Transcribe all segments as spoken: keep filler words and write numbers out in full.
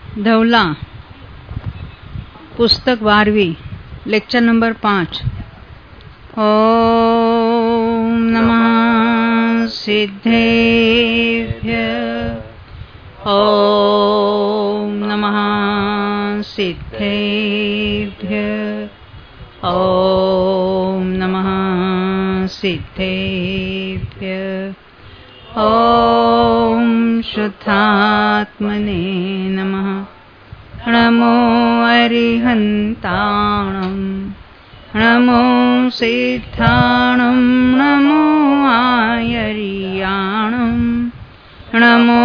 धवला, पुस्तक बारहवीं, lecture number पाँच। ओम नमः सिद्धेभ्य, ओम नमः सिद्धेभ्य, ओम नमः सिद्धेभ्य, ओम शुद्धात्मने नमः। नमो अरिहन्ताणं, नमो सिद्धाणं, नमो आयर्याणं, नमो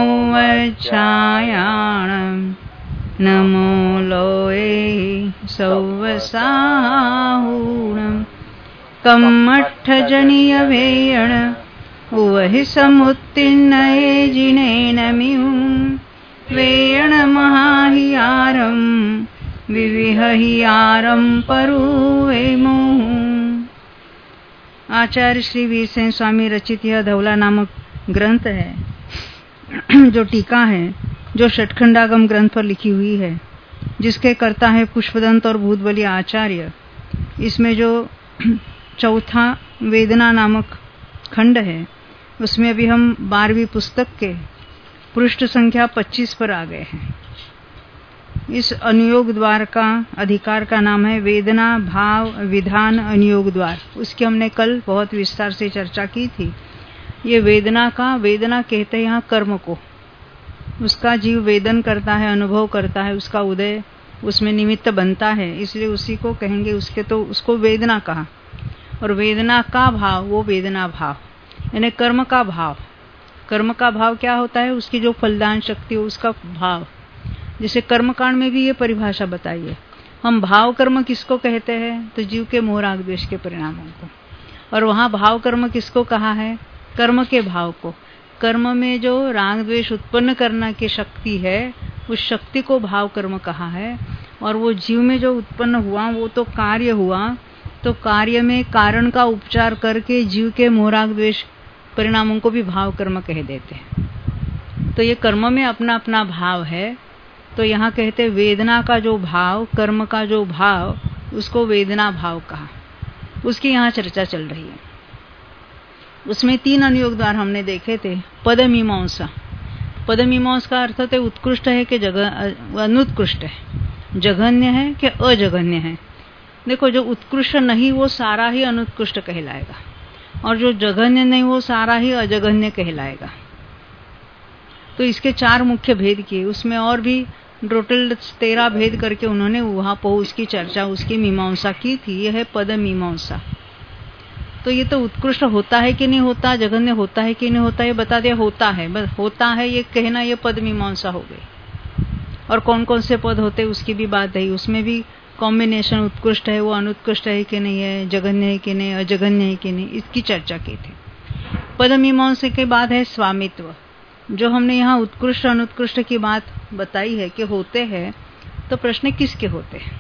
वज्रायाणं, नमो लोये सौवसाहूणं। कम्मठजनियवेयण उवहि समुत्तीर्णये जिनेन मिहुं। वेयण महाहियारं विविहहियारं परुवेमुः। आचार्य श्री वीरसेन स्वामी रचित यह धवला नामक ग्रंथ है, जो टीका है, जो षटखंडागम ग्रंथ पर लिखी हुई है, जिसके कर्ता है पुष्पदंत और भूतबली आचार्य। इसमें जो चौथा वेदना नामक खंड है, उसमें अभी हम बारहवीं पुस्तक के पृष्ठ संख्या पच्चीस पर आ गए हैं। इस अनुयोग द्वार का अधिकार का नाम है वेदना भाव विधान अनुयोग द्वार। उसकी हमने कल बहुत विस्तार से चर्चा की थी। ये वेदना का, वेदना कहते हैं यहाँ कर्म को, उसका जीव वेदन करता है, अनुभव करता है, उसका उदय उसमें निमित्त बनता है, इसलिए उसी को कहेंगे, उसके तो उसको वेदना कहा। और वेदना का भाव, वो वेदना भाव यानी कर्म का भाव। कर्म का भाव क्या होता है? उसकी जो फलदान शक्ति हो, उसका भाव। जैसे कर्मकांड में भी ये परिभाषा बताइए, हम भाव कर्म किसको कहते हैं? तो जीव के मोह राग द्वेष के परिणामों को। और वहां भाव कर्म किसको कहा है? कर्म के भाव को। कर्म में जो राग द्वेष उत्पन्न करना की शक्ति है, उस शक्ति को भाव कर्म कहा है। और वो जीव में जो उत्पन्न हुआ वो तो कार्य हुआ, तो कार्य में कारण का उपचार करके जीव के मोह राग द्वेष परिणामों को भी भाव कर्म कह देते हैं। तो ये कर्म में अपना अपना भाव है। तो यहाँ कहते वेदना का जो भाव, कर्म का जो भाव, उसको वेदना भाव कहा। उसकी यहाँ चर्चा चल रही है। उसमें तीन अनुयोग द्वार हमने देखे थे। पदमीमांसा, पदमीमांसा का अर्थ है उत्कृष्ट है कि जगह अनुत्कृष्ट है, जघन्य है कि अजघन्य है। देखो, जो उत्कृष्ट नहीं वो सारा ही अनुत्कृष्ट कहलाएगा, और जो जघन्य नहीं वो सारा ही अजघन्य कहलाएगा। तो इसके चार मुख्य भेद किए। उसमें और भी टोटल तेरह भेद करके उन्होंने वहां पर उसकी चर्चा, उसकी मीमांसा की थी। यह है पद मीमांसा। तो ये तो उत्कृष्ट होता है कि नहीं होता, जघन्य होता है कि नहीं होता, ये बता दिया। होता है, बस होता है ये कहना, ये पद मीमांसा हो गई। और कौन कौन से पद होते उसकी भी बात है। उसमें भी कॉम्बिनेशन, उत्कृष्ट है वो अनुत्कृष्ट है कि नहीं है, जघन्य है कि नहीं, अजघन्य है कि नहीं, इसकी चर्चा की थी। पद मीमांसा के बाद है स्वामित्व। जो हमने यहाँ उत्कृष्ट अनुत्कृष्ट की बात बताई है कि होते हैं, तो प्रश्न किसके होते हैं?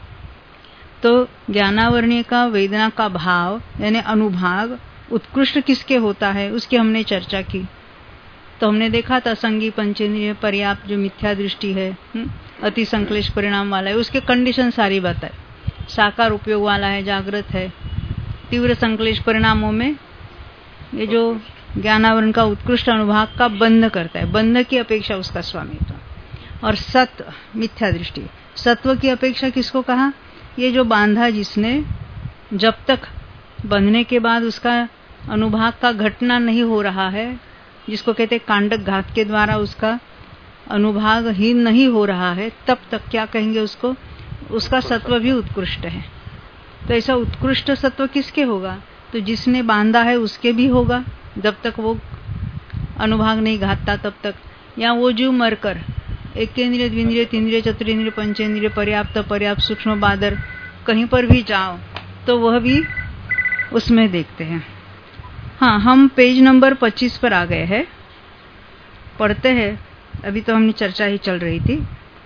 तो ज्ञानावरणीय का वेदना का भाव यानी अनुभाग उत्कृष्ट किसके होता है, उसकी हमने चर्चा की। तो हमने देखा था संगी पंचेंद्रिय पर्याप्त जो मिथ्या दृष्टि है, हुँ? अति संक्लेश परिणाम वाला है, उसके कंडीशन सारी बताए। साकार उपयोग वाला है, जागृत है। तीव्र संक्लेश परिणामों में ये जो ज्ञानावरण का उत्कृष्ट अनुभाग का बंध करता है, बंध की अपेक्षा उसका स्वामित्व। और सत्व मिथ्या दृष्टि, सत्व की अपेक्षा किसको कहा? ये जो बांधा जिसने, जब तक बंधने के बाद उसका अनुभाग का घटना नहीं हो रहा है, जिसको कहते कांडक घात के द्वारा उसका अनुभाग ही नहीं हो रहा है, तब तक क्या कहेंगे उसको? उसका सत्व भी उत्कृष्ट है। तो ऐसा उत्कृष्ट सत्व किसके होगा? तो जिसने बांधा है उसके भी होगा, जब तक वो अनुभाग नहीं घातता तब तक। या वो जीव मरकर एकेंद्रिय, द्विंद्रिय, तीन्द्रिय, चतुरेंद्रिय, पंचेंद्रिय, पर्याप्त, पर्याप्त, सूक्ष्म, बादर, कहीं पर भी जाओ तो वह भी उसमें देखते हैं। हाँ, हम पेज नंबर पच्चीस पर आ गए हैं, पढ़ते हैं। अभी तो हमने चर्चा ही चल रही थी।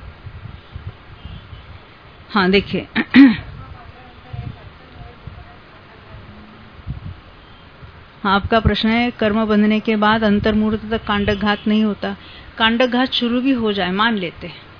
हाँ, देखिए हाँ, आपका प्रश्न है कर्म बंधने के बाद अंतर्मुहूर्त तक कांडक घात नहीं होता। कांडक घात शुरू भी हो जाए, मान लेते हैं,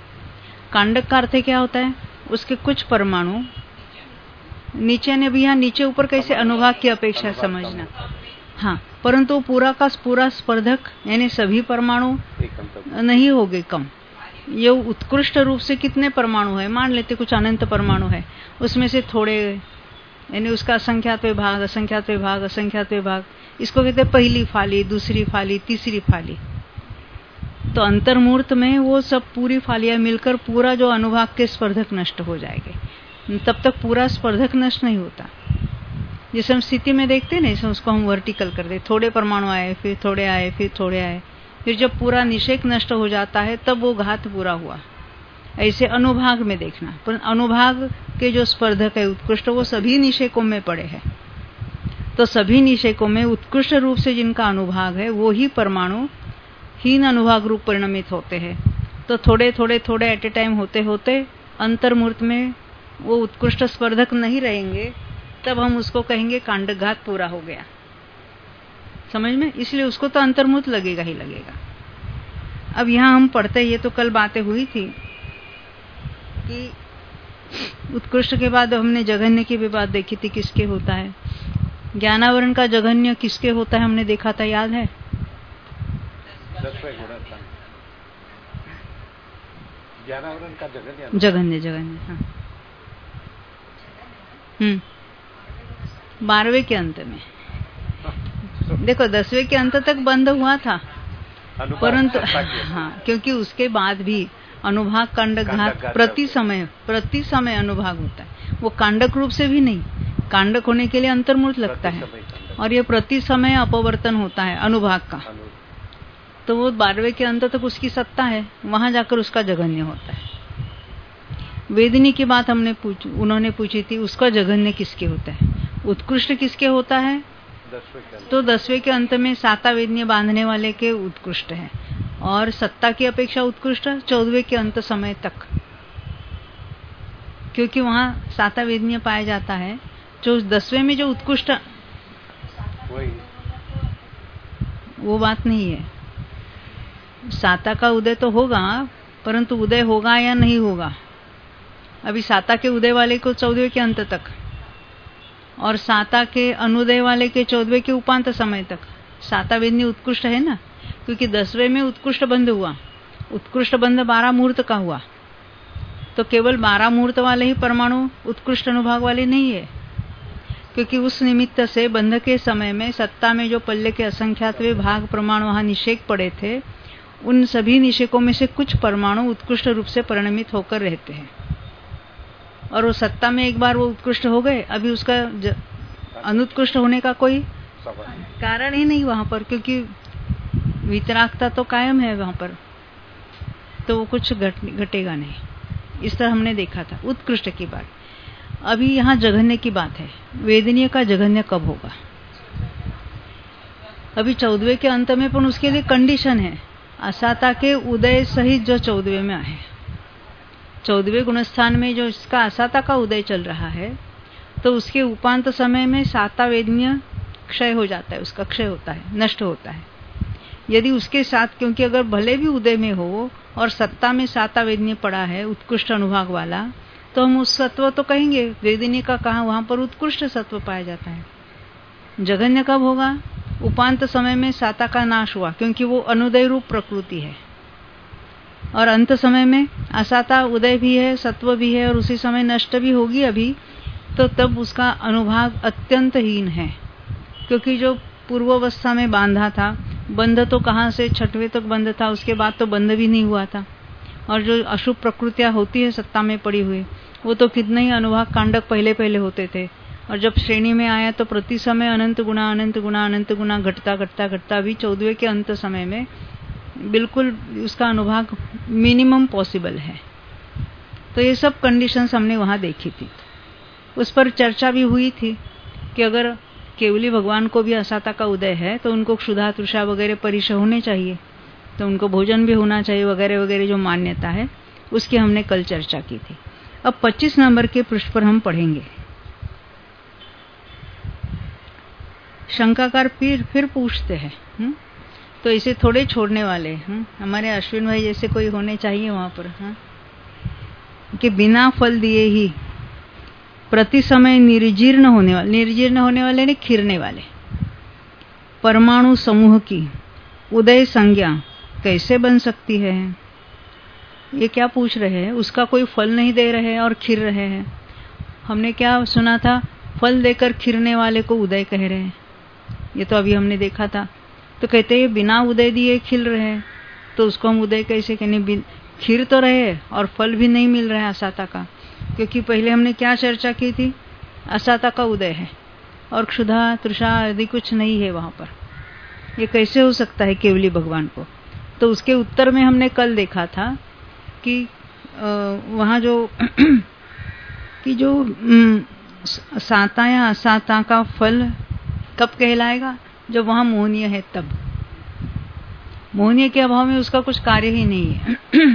कांडक का अर्थ क्या होता है? उसके कुछ परमाणु नीचे ने भी, यहाँ नीचे ऊपर कैसे अनुभाग की अपेक्षा समझना, हाँ, परंतु पूरा का पूरा स्पर्धक यानी सभी परमाणु नहीं हो गए कम। ये उत्कृष्ट रूप से कितने परमाणु है, मान लेते कुछ अनंत परमाणु है, उसमें से थोड़े यानी उसका असंख्यात विभाग असंख्यात विभाग असंख्यात विभाग, इसको कहते हैं पहली फाली, दूसरी फाली, तीसरी फाली। तो अंतर्मूर्त में वो सब पूरी फालियां मिलकर पूरा जो अनुभाग के स्पर्धक नष्ट हो जाएंगे, तब तक पूरा स्पर्धक नष्ट नहीं होता। जैसे हम स्थिति में देखते हैं ना, उसको हम वर्टिकल कर दे, थोड़े परमाणु आए, फिर थोड़े आए, फिर थोड़े आए, फिर जब पूरा निषेक नष्ट हो जाता है तब वो घात पूरा हुआ। ऐसे अनुभाग में देखना, पर अनुभाग के जो स्पर्धक है उत्कृष्ट, वो सभी निषेकों में पड़े हैं। तो सभी निषेकों में उत्कृष्ट रूप से जिनका अनुभाग है वो ही परमाणु हीन अनुभाग रूप परिणमित होते हैं। तो थोड़े थोड़े थोड़े एट ए टाइम होते होते अंतर्मूर्त में वो उत्कृष्ट स्पर्धक नहीं रहेंगे, तब हम उसको कहेंगे कांडघात पूरा हो गया। समझ में? इसलिए उसको तो अंतर्मूर्त लगेगा ही लगेगा। अब यहाँ हम पढ़ते, ये तो कल बातें हुई थी कि उत्कृष्ट के बाद हमने जघन्य की भी बात देखी थी, किसके होता है। ज्ञानावरण का जघन्य किसके होता है हमने देखा था, याद है? ज्ञानावरण का जघन्य जघन्य जघन्य हाँ। हम्म बारहवें के अंत में देखो, दसवें के अंत तक बंद हुआ था, परंतु हाँ, क्योंकि उसके बाद भी अनुभाग कांडघात प्रति समय प्रति समय अनुभाग होता है। वो कांडक रूप से भी नहीं, कांडक होने के लिए अंतर्मूर्त लगता है, और ये प्रति समय अपवर्तन होता है अनुभाग का। तो वो बारहवें के अंत तक उसकी सत्ता है, वहां जाकर उसका जघन्य होता है। वेदिनी की बात हमने पूछ उन्होंने पूछी थी, उसका जघन्य किसके होता है, उत्कृष्ट किसके होता है? तो दसवें के अंत में साता वेदनीय बांधने वाले के उत्कृष्ट है, और सत्ता की अपेक्षा उत्कृष्ट चौदहवें के अंत समय तक, क्योंकि वहां साता वेदनीय पाया जाता है। जो दसवें में जो उत्कृष्ट, वो बात नहीं है। साता का उदय तो होगा, परंतु उदय होगा या नहीं होगा, अभी साता के उदय वाले को चौदहवें के अंत तक, और साता के अनुदय वाले के चौदहवें के उपांत समय तक साता वेदनी उत्कृष्ट है ना, क्योंकि दसवें में उत्कृष्ट बंध हुआ, उत्कृष्ट बंध बारह मुहूर्त का हुआ। तो केवल बारह मुहूर्त वाले ही परमाणु उत्कृष्ट अनुभाग वाले नहीं है, क्योंकि उस निमित्त से बंध के समय में सत्ता में जो पल्ले के असंख्यातवें भाग परमाणु वहां निषेक पड़े थे, उन सभी निषेकों में से कुछ परमाणु उत्कृष्ट रूप से परिणमित होकर रहते हैं, और वो सत्ता में एक बार वो उत्कृष्ट हो गए, अभी उसका अनुत्कृष्ट होने का कोई कारण ही नहीं वहां पर, क्योंकि वितरागता तो कायम है वहां पर, तो वो कुछ घट, घटेगा नहीं। इस तरह हमने देखा था उत्कृष्ट की बात। अभी यहाँ जघन्य की बात है। वेदनीय का जघन्य कब होगा? अभी चौदहवें के अंत में, पर उसके लिए कंडीशन है, असाता के उदय सहित जो चौदहवें में आए, चौदहवें गुणस्थान में जो इसका असाता का उदय चल रहा है, तो उसके उपांत समय में साता वेदनीय क्षय हो जाता है, उसका क्षय होता है, नष्ट होता है। यदि उसके साथ, क्योंकि अगर भले भी उदय में हो और सत्ता में साता वेदनीय पड़ा है उत्कृष्ट अनुभाग वाला, तो हम उस सत्व तो कहेंगे, वेदनीय का कहा वहां पर उत्कृष्ट सत्व पाया जाता है। जघन्य कब होगा? उपांत समय में साता का नाश हुआ, क्योंकि वो अनुदय रूप प्रकृति है, और अंत समय में असाता उदय भी है, सत्व भी है, और उसी समय नष्ट भी होगी अभी, तो तब उसका अनुभाग अत्यंत हीन है, क्योंकि जो पूर्वावस्था में बांधा था, बंध तो कहाँ से छठवें तक बंध था, उसके बाद तो बंध भी नहीं हुआ था, और जो अशुभ प्रकृतियां होती है सत्ता में पड़ी हुई, वो तो कितने ही अनुभाग कांडक पहले पहले होते थे, और जब श्रेणी में आया तो प्रति समय अनंत गुना अनंत गुना अनंत गुना घटता घटता घटता भी चौदहवें के अंत समय में बिल्कुल उसका अनुभाग मिनिमम पॉसिबल है। तो ये सब कंडीशंस हमने वहां देखी थी, उस पर चर्चा भी हुई थी कि अगर केवली भगवान को भी असाता का उदय है तो उनको क्षुधा तृषा वगैरह परिशय होने चाहिए, तो उनको भोजन भी होना चाहिए वगैरह वगैरह, जो मान्यता है उसकी हमने कल चर्चा की थी। अब पच्चीस नंबर के पृष्ठ पर हम पढ़ेंगे। शंकाकार फिर फिर पूछते हैं, हुँ? तो इसे थोड़े छोड़ने वाले, हुँ? हमारे अश्विन भाई जैसे कोई होने चाहिए वहां पर। हाँ, कि बिना फल दिए ही प्रति समय निर्जीर्ण होने वाले, निर्जीर्ण होने वाले ने खिरने वाले परमाणु समूह की उदय संज्ञा कैसे बन सकती है? ये क्या पूछ रहे हैं? उसका कोई फल नहीं दे रहे हैं और खिर रहे हैं। हमने क्या सुना था? फल देकर खिरने वाले को उदय कह रहे हैं। ये तो अभी हमने देखा था। तो कहते हैं बिना उदय दिए खिल रहे हैं, तो उसको हम उदय कैसे कहने? खिर तो रहे और फल भी नहीं मिल रहा है असाता का, क्योंकि पहले हमने क्या चर्चा की थी? असाता का उदय है और क्षुधा तृषा आदि कुछ नहीं है वहां पर। ये कैसे हो सकता है केवली भगवान को? तो उसके उत्तर में हमने कल देखा था कि वहाँ जो कि जो साता या असाता का फल कब कहलाएगा? जब वहाँ मोहनीय है तब। मोहनीय के अभाव में उसका कुछ कार्य ही नहीं है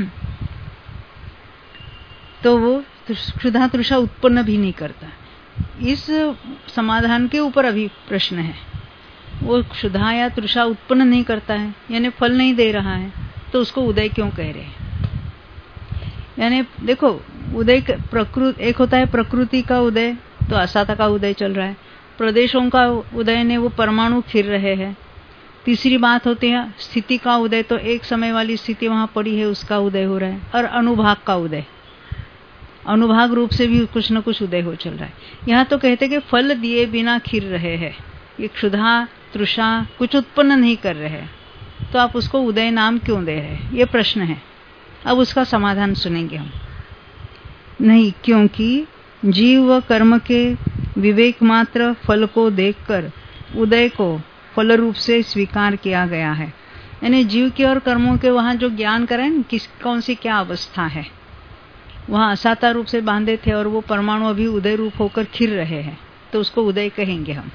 तो वो क्षुधा तृषा उत्पन्न भी नहीं करता। इस समाधान के ऊपर अभी प्रश्न है। वो क्षुधा या तृषा उत्पन्न नहीं करता है, यानी फल नहीं दे रहा है, तो उसको उदय क्यों कह रहे हैं? यानी देखो, उदय प्रकृति एक होता है प्रकृति का उदय, तो असाता का उदय चल रहा है। प्रदेशों का उदय ने वो परमाणु खिर रहे हैं। तीसरी बात होती है स्थिति का उदय, तो एक समय वाली स्थिति वहां पड़ी है उसका उदय हो रहा है। और अनुभाग का उदय, अनुभाग रूप से भी कुछ न कुछ उदय हो चल रहा है। यहाँ तो कहते कि फल दिए बिना खिर रहे हैं, ये क्षुधा तृषा कुछ उत्पन्न नहीं कर रहे हैं, तो आप उसको उदय नाम क्यों दे रहे हैं? ये प्रश्न है। अब उसका समाधान सुनेंगे हम। नहीं, क्योंकि जीव व कर्म के विवेक मात्र फल को देखकर उदय को फल रूप से स्वीकार किया गया है। यानी जीव के और कर्मों के वहां जो ज्ञान करें किस कौन सी क्या अवस्था है, वहां असाता रूप से बांधे थे और वो परमाणु अभी उदय रूप होकर खिर रहे हैं, तो उसको उदय कहेंगे हम।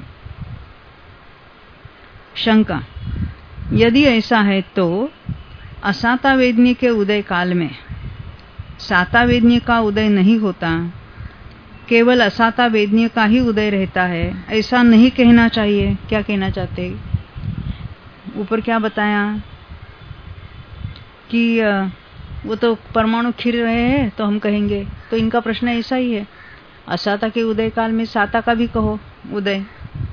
शंका, यदि ऐसा है तो असाता वेदनी के उदय काल में साता वेदनी का उदय नहीं होता, केवल असाता वेदनी का ही उदय रहता है, ऐसा नहीं कहना चाहिए। क्या कहना चाहते? ऊपर क्या बताया कि वो तो परमाणु खिर रहे हैं, तो हम कहेंगे, तो इनका प्रश्न ऐसा ही है। असाता के उदय काल में साता का भी कहो उदय।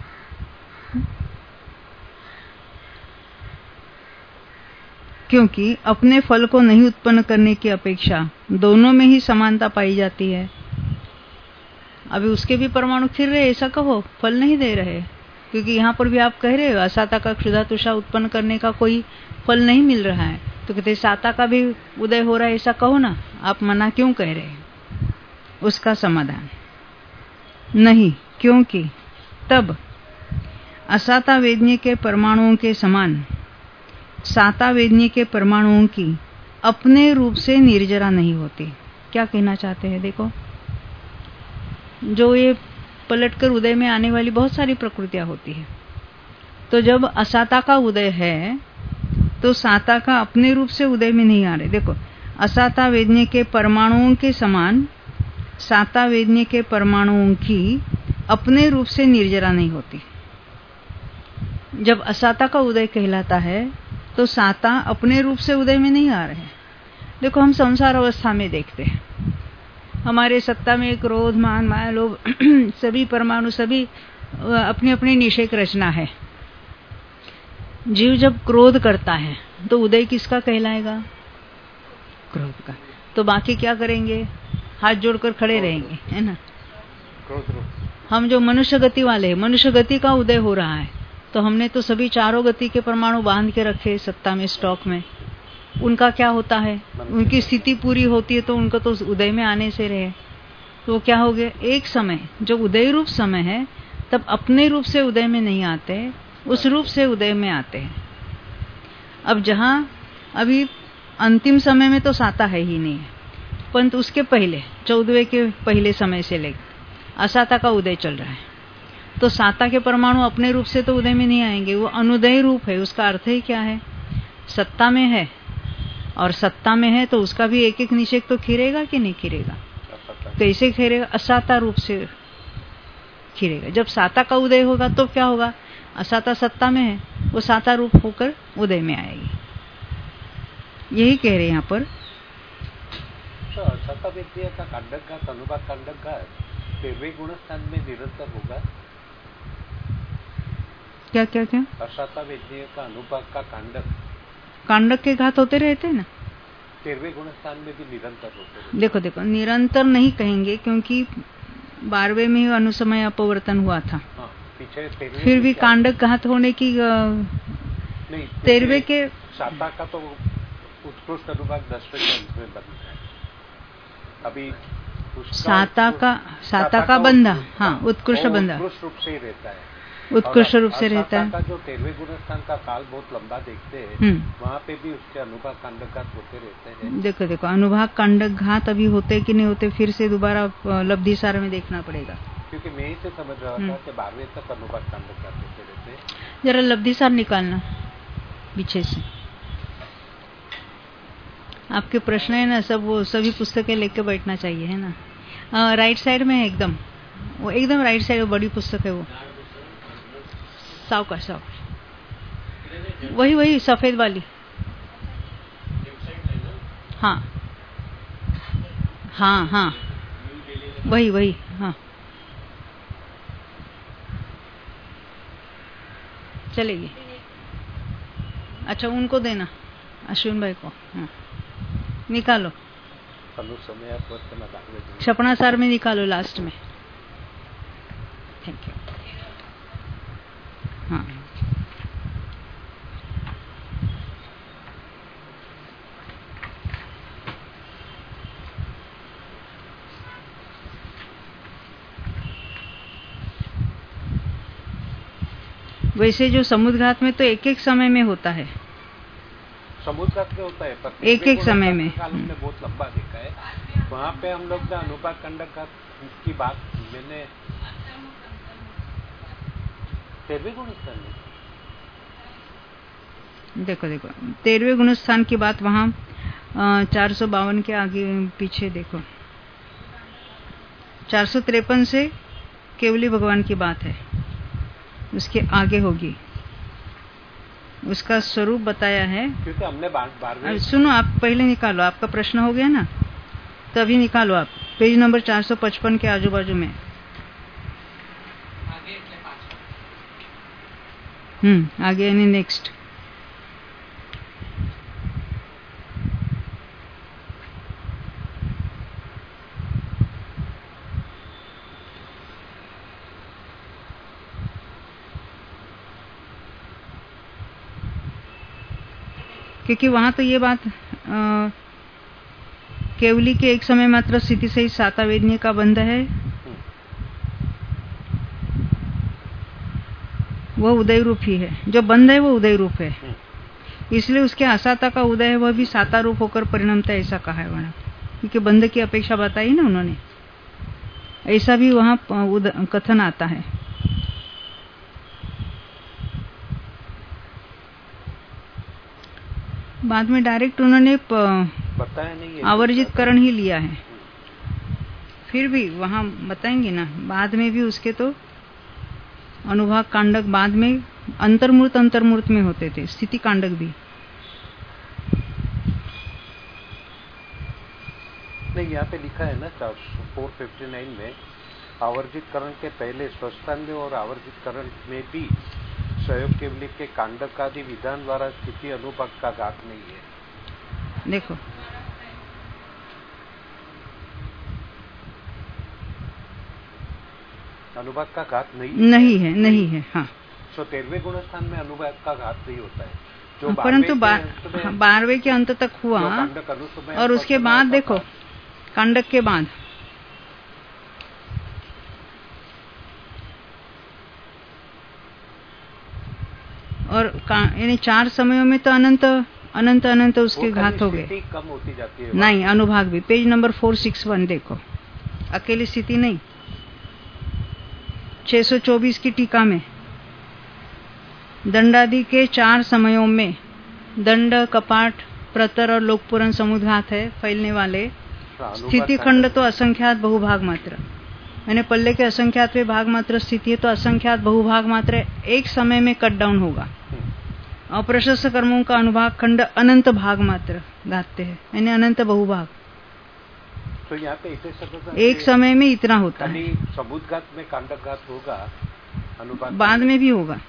क्योंकि अपने फल को नहीं उत्पन्न करने की अपेक्षा दोनों में ही समानता पाई जाती है। अभी उसके भी परमाणु खिर रहे, ऐसा कहो, फल नहीं दे रहे, क्योंकि यहाँ पर भी आप कह रहे हो असाता का क्षुधा तुषा उत्पन्न करने का कोई फल नहीं मिल रहा है, तो कहते साता का भी उदय हो रहा है, ऐसा कहो ना, आप मना क्यों कह रहे हैं? उसका समाधान, नहीं, क्योंकि तब असाता वेदनी के परमाणुओं के समान साता वेदनी के परमाणुओं की अपने रूप से निर्जरा नहीं होती। क्या कहना चाहते हैं? देखो, जो ये पलटकर उदय में आने वाली बहुत सारी प्रकृतियां होती है, तो जब असाता का उदय है तो साता का अपने रूप से उदय में नहीं आ रहे। देखो, असाता वेदनी के परमाणुओं के समान साता वेदनी के परमाणुओं की अपने रूप से निर्जरा नहीं होती। जब असाता का उदय कहलाता है तो साता अपने रूप से उदय में नहीं आ रहे। देखो, हम संसार अवस्था में देखते हैं, हमारे सत्ता में क्रोध मान माया लोभ सभी परमाणु सभी अपनी अपनी निषेक रचना है। जीव जब क्रोध करता है तो उदय किसका कहलाएगा? क्रोध का। तो बाकी क्या करेंगे? हाथ जोड़कर खड़े रहेंगे, है ना? हम जो मनुष्य गति वाले हैं, मनुष्य गति का उदय हो रहा है, तो हमने तो सभी चारों गति के परमाणु बांध के रखे सत्ता में, स्टॉक में। उनका क्या होता है? उनकी स्थिति पूरी होती है तो उनको तो उदय में आने से रहे, तो क्या हो गया? एक समय जो उदय रूप समय है, तब अपने रूप से उदय में नहीं आते, उस रूप से उदय में आते हैं। अब जहां अभी अंतिम समय में तो साता है ही नहीं है, परंतु उसके पहले चौदहवें के पहले समय से लेकर असाता का उदय चल रहा है, तो साता के परमाणु अपने रूप से तो उदय में नहीं आएंगे, वो अनुदय रूप है। उसका अर्थ ही क्या है? सत्ता में है, और सत्ता में है तो उसका भी एक एक निषेक तो खिरेगा कि नहीं खिरेगा? कैसे खिरेगा? असाता रूप से खिरेगा। जब साता का उदय होगा तो क्या होगा? असाता सत्ता में है, वो साता रूप होकर उदय में आएगी। यही कह रहे हैं यहाँ पर। सत्ता अष्टावेद्य का कांडक घात, अनुभाग कांडक घात तेरहवें गुण स्थान में निरंतर होगा। क्या क्या क्या अष्टावेद्य का अनुभाग का कांडक कांडक के घात होते रहते हैं ना, तेरहवें गुण स्थान में भी निरंतर होते रहते। देखो देखो निरंतर नहीं कहेंगे क्योंकि बारहवें में ही अनुसमय अपवर्तन हुआ था। हाँ, पीछे फिर भी कांडक घात होने की नहीं, तेरहवें के साता का तो उत्कृष्ट अनुभाग दसवें के अंत में बनता है। अभी साता का साता का बंधा, हाँ उत्कृष्ट बंधा उत्कृष्ट रूप से ही रहता है, उत्कृष्ट रूप से रहता है। का जो तेरहवें गुण स्थान का काल बहुत लंबा देखते हैं, वहाँ पे भी उसके अनुभाग कांडक घात होते रहते हैं। देखो देखो अनुभाग कांडक घात अभी होते कि नहीं होते, फिर से दोबारा लब्धि सार में देखना पड़ेगा, क्योंकि मैं ही से समझ रहा था कि बारहवें तक अनुभाग कांडक घात होते रहते। जरा लब्धि सार निकालना पीछे से। आपके प्रश्न है ना सब, वो सभी पुस्तकें लेके बैठना चाहिए है ना। आ, राइट साइड में है एकदम, वो एकदम राइट साइड बड़ी पुस्तक है वो, सावकाश सावकाश, वही वही सफेद वाली, हाँ हाँ हाँ वही वही, हाँ चलेगी। अच्छा उनको देना, अश्विन भाई को, हाँ निकालो क्षपणा सार में निकालो लास्ट में। Thank you. हाँ वैसे जो समुद्रघात में तो एक एक समय में होता है, समुद्रघात में होता है, पर एक एक समय में हमने बहुत लंबा देखा है। वहाँ पे हम लोग अनुभाग कांडक घात की बात मैंने तेरहवें गुण स्थान में देखो देखो तेरहवें गुण स्थान की बात वहाँ चार सौ बावन के आगे पीछे देखो, चार सौ तिरपन से केवली भगवान की बात है, उसके आगे होगी, उसका स्वरूप बताया है। क्योंकि हमने बारहवें सुनो आप पहले निकालो, आपका प्रश्न हो गया ना, तभी निकालो आप पेज नंबर चार सौ पचपन के आजू बाजू में। हम्म आगे यानी नेक्स्ट। क्योंकि वहां तो ये बात आ, केवली के एक समय मात्र स्थिति से ही सातावेदनीय का बंध है, वह उदय रूप ही है, जो बंध है वो उदय रूप है, इसलिए उसके असाता का उदय है वह भी साता रूप होकर परिणमता, ऐसा कहा है वहां, क्योंकि बंध की अपेक्षा बताई ना उन्होंने, ऐसा भी वहां कथन आता है। बाद में डायरेक्ट उन्होंने बताया नहीं, आवर्जित करण ही लिया है, फिर भी वहां बताएंगे ना, बाद में भी उसके तो अनुभाग कांडक बाद में अंतर्मूर्त अंतर्मूर्त में होते थे, स्थिति कांडक भी नहीं। यहाँ पे लिखा है ना चार सौ उनसठ में, आवर्जित करण के पहले स्वस्थान्य और आवर्जित करण में भी सहयोग केवली के कांडक आदि विधान द्वारा स्थिति अनुभाग का घात नहीं है। देखो अनुभाग का घात नहीं नहीं है, नहीं है, हाँ। तो तेरहवें गुण स्थान में अनुभाग का घात नहीं होता है, जो परंतु बारहवें के अंत तक हुआ, और उसके बाद देखो कांडक के बाद और यानी चार समयों में तो अनंत अनंत अनंत उसके घात हो गए, कम होती जाती है। नहीं अनुभाग भी पेज नंबर चार सौ इकसठ देखो, अकेली स्थिति नहीं, छह सौ चौबीस की टीका में दंडादि के चार समयों में दंड, कपाट, प्रतर और लोकपुरन समुद्घात है फैलने वाले, स्थिति खंड तो असंख्यात बहुभाग मात्र, यानी पल्ले के असंख्यात वे भाग मात्र स्थिति है तो असंख्यात बहुभाग मात्र एक समय में कट डाउन होगा। अप्रशस्त कर्मों का अनुभाग खंड अनंत भाग मात्र गाते हैं, यानी अनंत बहुभाग। तो यहाँ पे इतने सब एक समय में इतना होता है। समुद्घात में कांडकघात होगा, अनुपात बाद में भी होगा।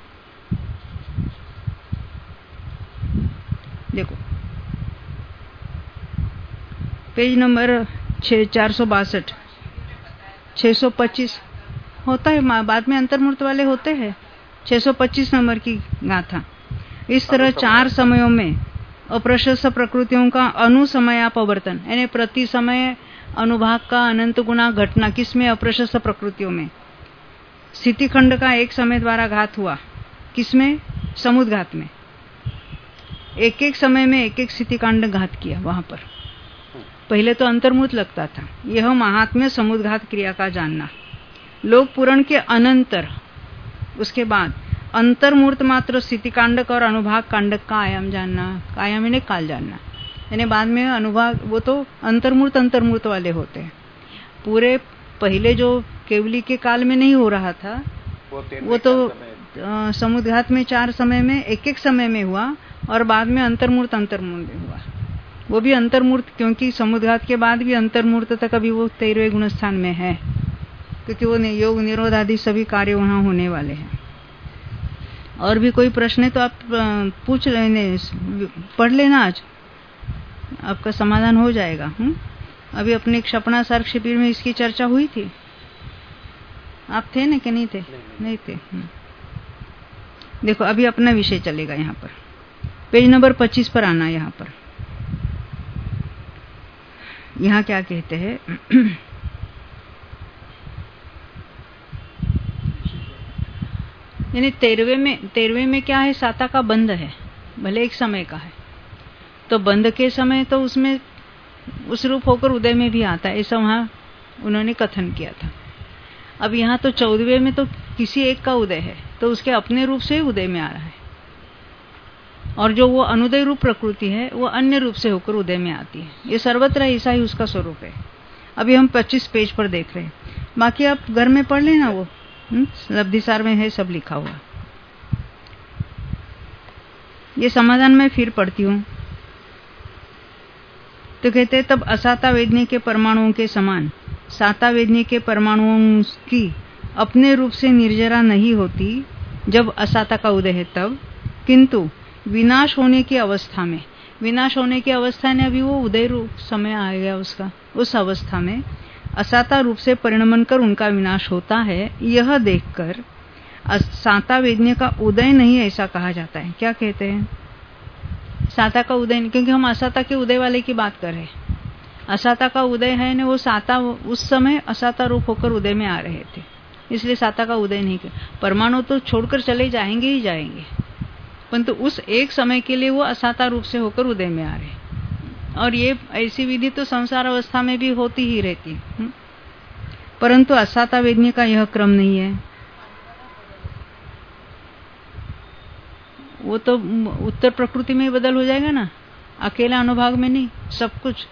देखो पेज नंबर चार सौ बासठ छह सौ पच्चीस होता है, बाद में अंतर्मूर्त वाले होते हैं। छह सौ पच्चीस नंबर की गाथा। इस तरह चार समयों में अप्रशस्त प्रकृतियों का अनुसमयापवर्तन, यानी प्रति समय अनुभाग का अनंत गुना घटना, किसमें? अप्रशस्त प्रकृतियों में। स्थिति खंड का एक समय द्वारा घात हुआ, किसमें? समुद्घात में। एक एक समय में एक एक स्थिति कांड घात किया वहां पर। पहले तो अंतर्मूर्त लगता था। यह महात्म्य समुद्घात क्रिया का जानना। लोक पुराण के अनंतर उसके बाद अंतर्मूर्त मात्र स्थिति कांडक और अनुभाग कांडक का आयाम जानना। आयाम यानी काल जानना, यानी बाद में अनुभाग, वो तो अंतर्मूर्त अंतर्मूर्त वाले होते हैं। पूरे पहले जो केवली के काल में नहीं हो रहा था, वो, वो तो समुद्घात में चार समय में एक एक समय में हुआ, और बाद में अंतर्मूर्त अंतर्मूर्त में हुआ। वो भी अंतर्मूर्त, क्योंकि समुद्घात के बाद भी अंतर्मूर्त तक अभी वो तेरहवें गुणस्थान में है, क्योंकि वो योग निरोध आदि सभी कार्य वहां होने वाले हैं। और भी कोई प्रश्न है तो आप पूछ लेने, पढ़ लेना, आज आपका समाधान हो जाएगा। हुँ? अभी अपने क्षपणा सार शिविर में इसकी चर्चा हुई थी। आप थे ना कि नहीं थे? नहीं, नहीं थे। हुँ? देखो अभी अपना विषय चलेगा। यहाँ पर पेज नंबर पच्चीस पर आना। यहाँ पर यहाँ क्या कहते हैं? यानी तेरहवें में तेरहवें में क्या है? साता का बंध है, भले एक समय का है, तो बंध के समय तो उसमें उस रूप होकर उदय में भी आता है, ऐसा वहां उन्होंने कथन किया था। अब यहाँ तो चौदहवें में तो किसी एक का उदय है, तो उसके अपने रूप से उदय में आ रहा है, और जो वो अनुदय रूप प्रकृति है वो अन्य रूप से होकर उदय में आती है। ये सर्वत्र ऐसा ही उसका स्वरूप है। अभी हम पच्चीस पेज पर देख रहे हैं, बाकी आप घर में पढ़ लेना। वो लब्धिसार में है सब लिखा हुआ। ये समाधान मैं फिर पढ़ती हूँ। तो कहते हैं, तब असाता वेदनी के परमाणुओं के समान साता वेदनी के परमाणुओं की अपने रूप से निर्जरा नहीं होती जब असाता का उदय है तब, किंतु विनाश होने की अवस्था में, विनाश होने की अवस्था ने अभी वो उदय रूप समय आ गया उसका, उस अवस्था में असाता रूप से परिणमन कर उनका विनाश होता है। यह देखकर साता वेदनी का उदय नहीं ऐसा कहा जाता है। क्या कहते हैं? साता का उदय नहीं, क्योंकि हम असाता के उदय वाले की बात कर रहे हैं। असाता का उदय है ना, वो साता उस समय असाता रूप होकर उदय में आ रहे थे, इसलिए साता का उदय नहीं कर। परमाणु तो छोड़कर चले जाएंगे ही जाएंगे, परंतु उस एक समय के लिए वो असाता रूप से होकर उदय में आ रहे। और ये ऐसी विधि तो संसार अवस्था में भी होती ही रहती है, परंतु असाता वेदनी का यह क्रम नहीं है। वो तो उत्तर प्रकृति में बदल हो जाएगा ना, अकेला अनुभाग में नहीं, सब कुछ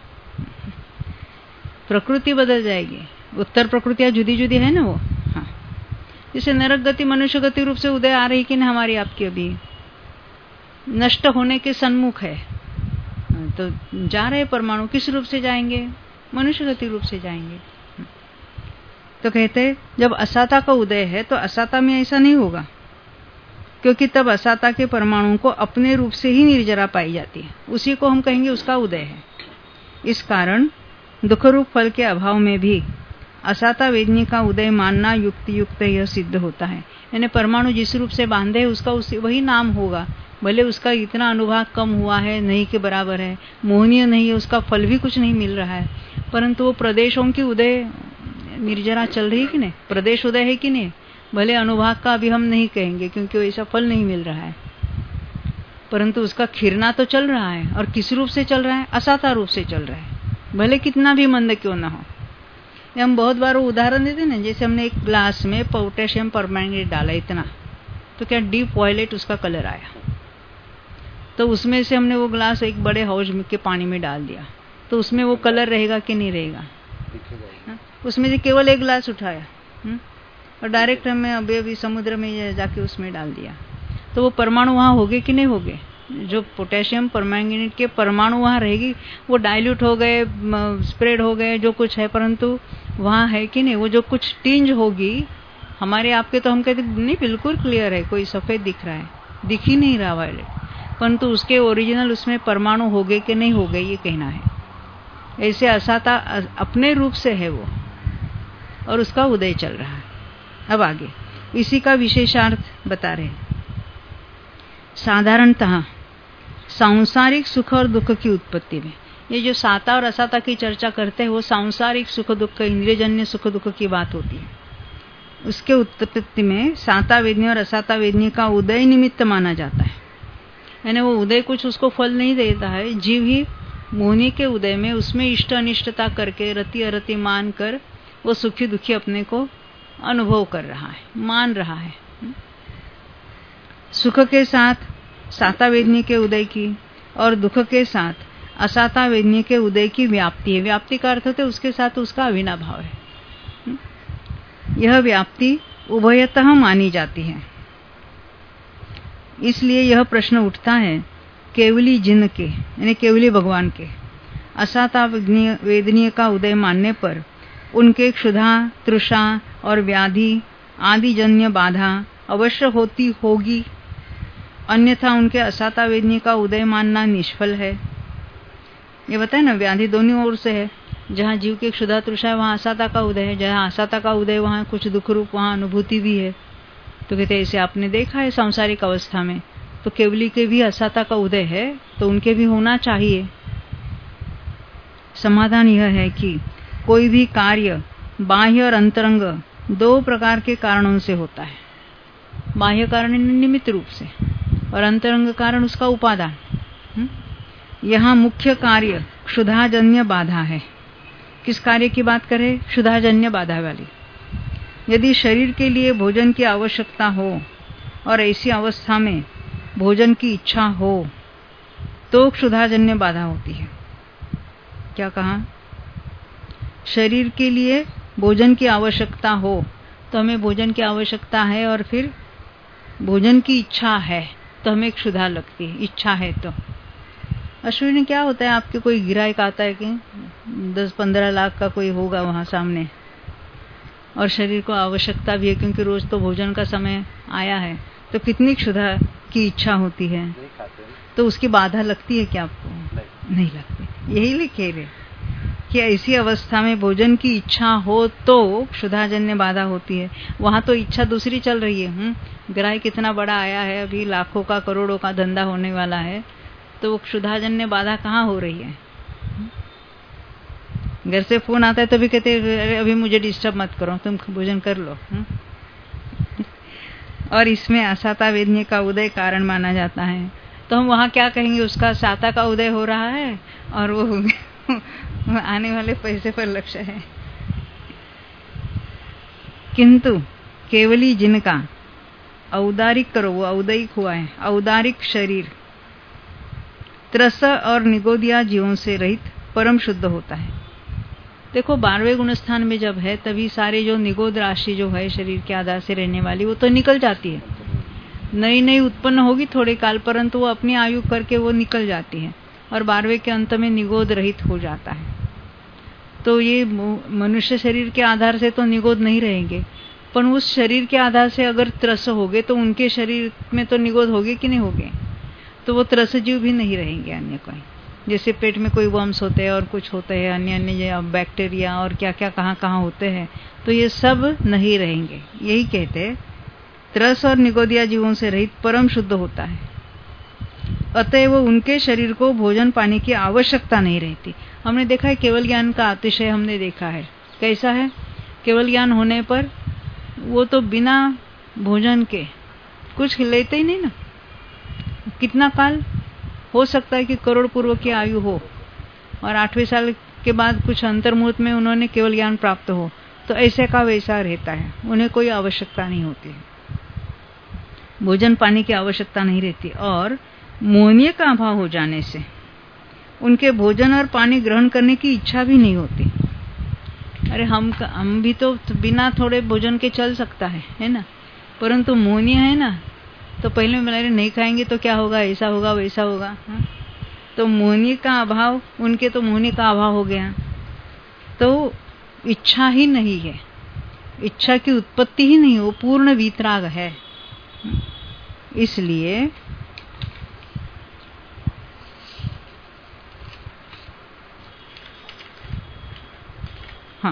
प्रकृति बदल जाएगी। उत्तर प्रकृतियां जुदी जुदी है ना वो। हाँ, जैसे नरक गति मनुष्य गति रूप से उदय आ रही कि ना हमारी आपकी, अभी नष्ट होने के सन्मुख है, तो जा रहे परमाणु किस रूप से जाएंगे? मनुष्य गति रूप से जाएंगे। तो कहते जब असाता का उदय है तो असाता में ऐसा नहीं होगा, क्योंकि तब असाता के परमाणुओं को अपने रूप से ही निर्जरा पाई जाती है, उसी को हम कहेंगे उसका उदय है। इस कारण दुख रूप फल के अभाव में भी असाता वेदनी का उदय मानना युक्ति युक्त यह सिद्ध होता है। यानी परमाणु जिस रूप से बांधे उसका उसी वही नाम होगा, भले उसका इतना अनुभाग कम हुआ है, नहीं के बराबर है, मोहनीय नहीं है, उसका फल भी कुछ नहीं मिल रहा है, परंतु वो प्रदेशों की उदय निर्जरा चल रही है कि नहीं, प्रदेश उदय है कि नहीं। भले अनुभाग का अभी हम नहीं कहेंगे क्योंकि वैसा फल नहीं मिल रहा है, परंतु उसका खिरना तो चल रहा है। और किस रूप से चल रहा है? असाता रूप से चल रहा है, भले कितना भी मंद क्यों ना हो। हम बहुत बार वो उदाहरण देते ना, जैसे हमने एक ग्लास में पोटेशियम परमैंगनेट डाला इतना, तो क्या डीप वॉयलेट उसका कलर आया, तो उसमें से हमने वो ग्लास एक बड़े हाउस के पानी में डाल दिया, तो उसमें वो कलर रहेगा कि नहीं रहेगा? उसमें से केवल एक ग्लास उठाया हुँ? और डायरेक्ट हमें अभी अभी समुद्र में जाके उसमें डाल दिया, तो वो परमाणु वहां होंगे कि नहीं होंगे? जो पोटेशियम परमैंगनीट के परमाणु वहाँ रहेगी, वो डाइल्यूट हो गए, स्प्रेड हो गए, जो कुछ है, परंतु वहाँ है कि नहीं, वो जो कुछ टिंज होगी हमारे आपके, तो हम कहते नहीं बिल्कुल क्लियर है, कोई सफेद दिख रहा है, दिख ही नहीं रहा वायलेट, परंतु उसके ओरिजिनल उसमें परमाणु हो गए कि नहीं हो गए, ये कहना है। ऐसे असाता अपने रूप से है वो, और उसका उदय चल रहा है। अब आगे इसी का विशेषार्थ बता रहे हैं। साधारणतः सांसारिक सुख और दुख की उत्पत्ति में, ये जो साता और असाता की चर्चा करते हैं वो सांसारिक सुख दुख, इंद्रियजन्य सुख दुख की बात होती है। उसके उत्पत्ति में साता वेदनी और असाता वेदनी का उदय निमित्त माना जाता है, यानी वो उदय कुछ उसको फल नहीं देता है, जीव ही मोहिनी के उदय में उसमें इष्ट अनिष्टता करके रति अरति मान कर वो सुखी दुखी अपने को अनुभव कर रहा है, मान रहा है। सुख के साथ साता वेदनी के उदय की और दुख के साथ असाता वेदनी के उदय की व्याप्ति है। व्याप्ति का अर्थ होता है उसके साथ उसका अविनाभाव है। यह व्याप्ति उभयतः मानी जाती है। इसलिए यह प्रश्न उठता है, केवली जिन के यानी केवली भगवान के असाता वेदनीय का उदय मानने पर उनके क्षुधा, तृषा और व्याधि आदि जन्य बाधा अवश्य होती होगी, अन्यथा उनके असाता वेदनीय का उदय मानना निष्फल है। ये बताए ना, व्याधि दोनों ओर से है, जहाँ जीव की क्षुधा तृषा है वहाँ असाता का उदय है, जहाँ असाता का उदय वहाँ कुछ दुख रूप वहाँ अनुभूति भी है। तो कहते ऐसे आपने देखा है सांसारिक अवस्था में, तो केवली के भी असाता का उदय है तो उनके भी होना चाहिए। समाधान यह है कि कोई भी कार्य बाह्य और अंतरंग दो प्रकार के कारणों से होता है। बाह्य कारण निमित्त रूप से और अंतरंग कारण उसका उपादान। यहाँ मुख्य कार्य क्षुधाजन्य बाधा है। किस कार्य की बात करें? क्षुधाजन्य बाधा वाली। यदि शरीर के लिए भोजन की आवश्यकता हो और ऐसी अवस्था में भोजन की इच्छा हो तो क्षुधाजन्य बाधा होती है। क्या कहा? शरीर के लिए भोजन की आवश्यकता हो, तो हमें भोजन की आवश्यकता है और फिर भोजन की इच्छा है तो हमें क्षुधा लगती है, इच्छा है तो। अश्विनी क्या होता है, आपके कोई गिराहक आता है कि दस पंद्रह लाख का कोई होगा वहां सामने और शरीर को आवश्यकता भी है क्योंकि रोज तो भोजन का समय आया है, तो कितनी क्षुधा की इच्छा होती है, तो उसकी बाधा लगती है क्या आपको? नहीं, नहीं लगती। यही लिखे रहे कि ऐसी अवस्था में भोजन की इच्छा हो तो क्षुधाजन्य बाधा होती है। वहां तो इच्छा दूसरी चल रही है। हम्म ग्राहक कितना बड़ा आया है, अभी लाखों का करोड़ों का धंधा होने वाला है, तो वो क्षुधाजन्य बाधा कहाँ हो रही है? घर से फोन आता है तो भी कहते हैं अभी मुझे डिस्टर्ब मत करो, तुम भोजन कर लो। हुँ? और इसमें असाता वेदनीय का उदय कारण माना जाता है, तो हम वहां क्या कहेंगे? उसका साता का उदय हो रहा है और वो आने वाले पैसे पर लक्ष्य है। किंतु केवली जिनका औदारिक करो, वो औदयिक हुआ है, औदारिक शरीर त्रस और निगोदिया जीवों से रहित परम शुद्ध होता है। देखो बारहवें गुणस्थान में जब है तभी सारे जो निगोद राशि जो है शरीर के आधार से रहने वाली वो तो निकल जाती है, नई नई उत्पन्न होगी थोड़े काल, परंतु वो अपनी आयु करके वो निकल जाती है और बारहवें के अंत में निगोद रहित हो जाता है। तो ये मनुष्य शरीर के आधार से तो निगोद नहीं रहेंगे, पर उस शरीर के आधार से अगर त्रस हो गए तो उनके शरीर में तो निगोद होगे कि नहीं होगे, तो वो त्रस जीव भी नहीं रहेंगे। अन्य कोई जैसे पेट में कोई वर्म्स होते हैं और कुछ होते हैं अन्य अन्य बैक्टीरिया और क्या क्या कहाँ कहाँ होते हैं, तो ये सब नहीं रहेंगे। यही कहते हैं त्रस और निगोदिया जीवों से रहित परम शुद्ध होता है, अतएव उनके शरीर को भोजन पानी की आवश्यकता नहीं रहती। हमने देखा है केवल ज्ञान का अतिशय हमने देखा है। कैसा है? केवल ज्ञान होने पर वो तो बिना भोजन के कुछ लेते ही नहीं ना। कितना काल हो सकता है कि करोड़ पूर्व की आयु हो और आठवें साल के बाद कुछ अंतर्मुहूर्त में उन्होंने केवल ज्ञान प्राप्त हो, तो ऐसे का वैसा रहता है, उन्हें कोई आवश्यकता नहीं होती, भोजन पानी की आवश्यकता नहीं रहती। और मोहनीय का अभाव हो जाने से उनके भोजन और पानी ग्रहण करने की इच्छा भी नहीं होती। अरे हम हम भी तो बिना थोड़े भोजन के चल सकता है है ना, परंतु मोहनीय है ना, तो पहले में बोला नहीं खाएंगे तो क्या होगा, ऐसा होगा वैसा होगा। हा? तो मोहनी का अभाव, उनके तो मोहनी का अभाव हो गया, तो इच्छा ही नहीं है, इच्छा की उत्पत्ति ही नहीं, वो पूर्ण वीतराग है। इसलिए हाँ,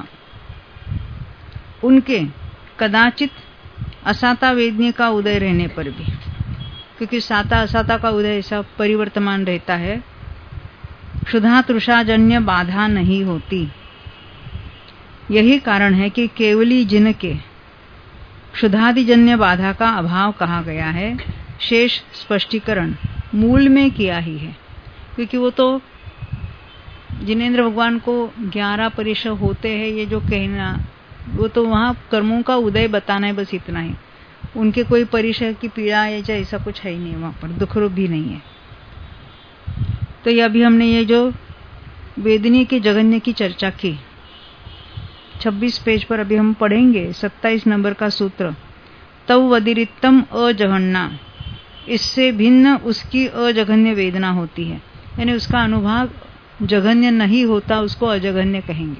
उनके कदाचित असाता वेदनी का उदय रहने पर भी, क्योंकि साता असाता का उदय ऐसा परिवर्तमान रहता है, क्षुधा तृषाजन्य बाधा नहीं होती। यही कारण है कि केवली जिनके क्षुधादिजन्य बाधा का अभाव कहा गया है, शेष स्पष्टीकरण मूल में किया ही है। क्योंकि वो तो जिनेंद्र भगवान को ग्यारह परिशय होते हैं, ये जो कहना, वो तो वहां कर्मों का उदय बताना है, बस इतना ही। उनके कोई परिशय की पीड़ा या ऐसा कुछ है ही नहीं, वहां पर दुख रूप भी नहीं है। तो ये अभी हमने ये जो वेदनी के जगन्य की चर्चा की, छब्बीस पेज पर अभी हम पढ़ेंगे सत्ताईस नंबर का सूत्र, तव वदिरित्तम अजघन्ना, इससे भिन्न उसकी अजघन्य वेदना होती है, यानी उसका अनुभाग जघन्य नहीं होता, उसको अजघन्य कहेंगे।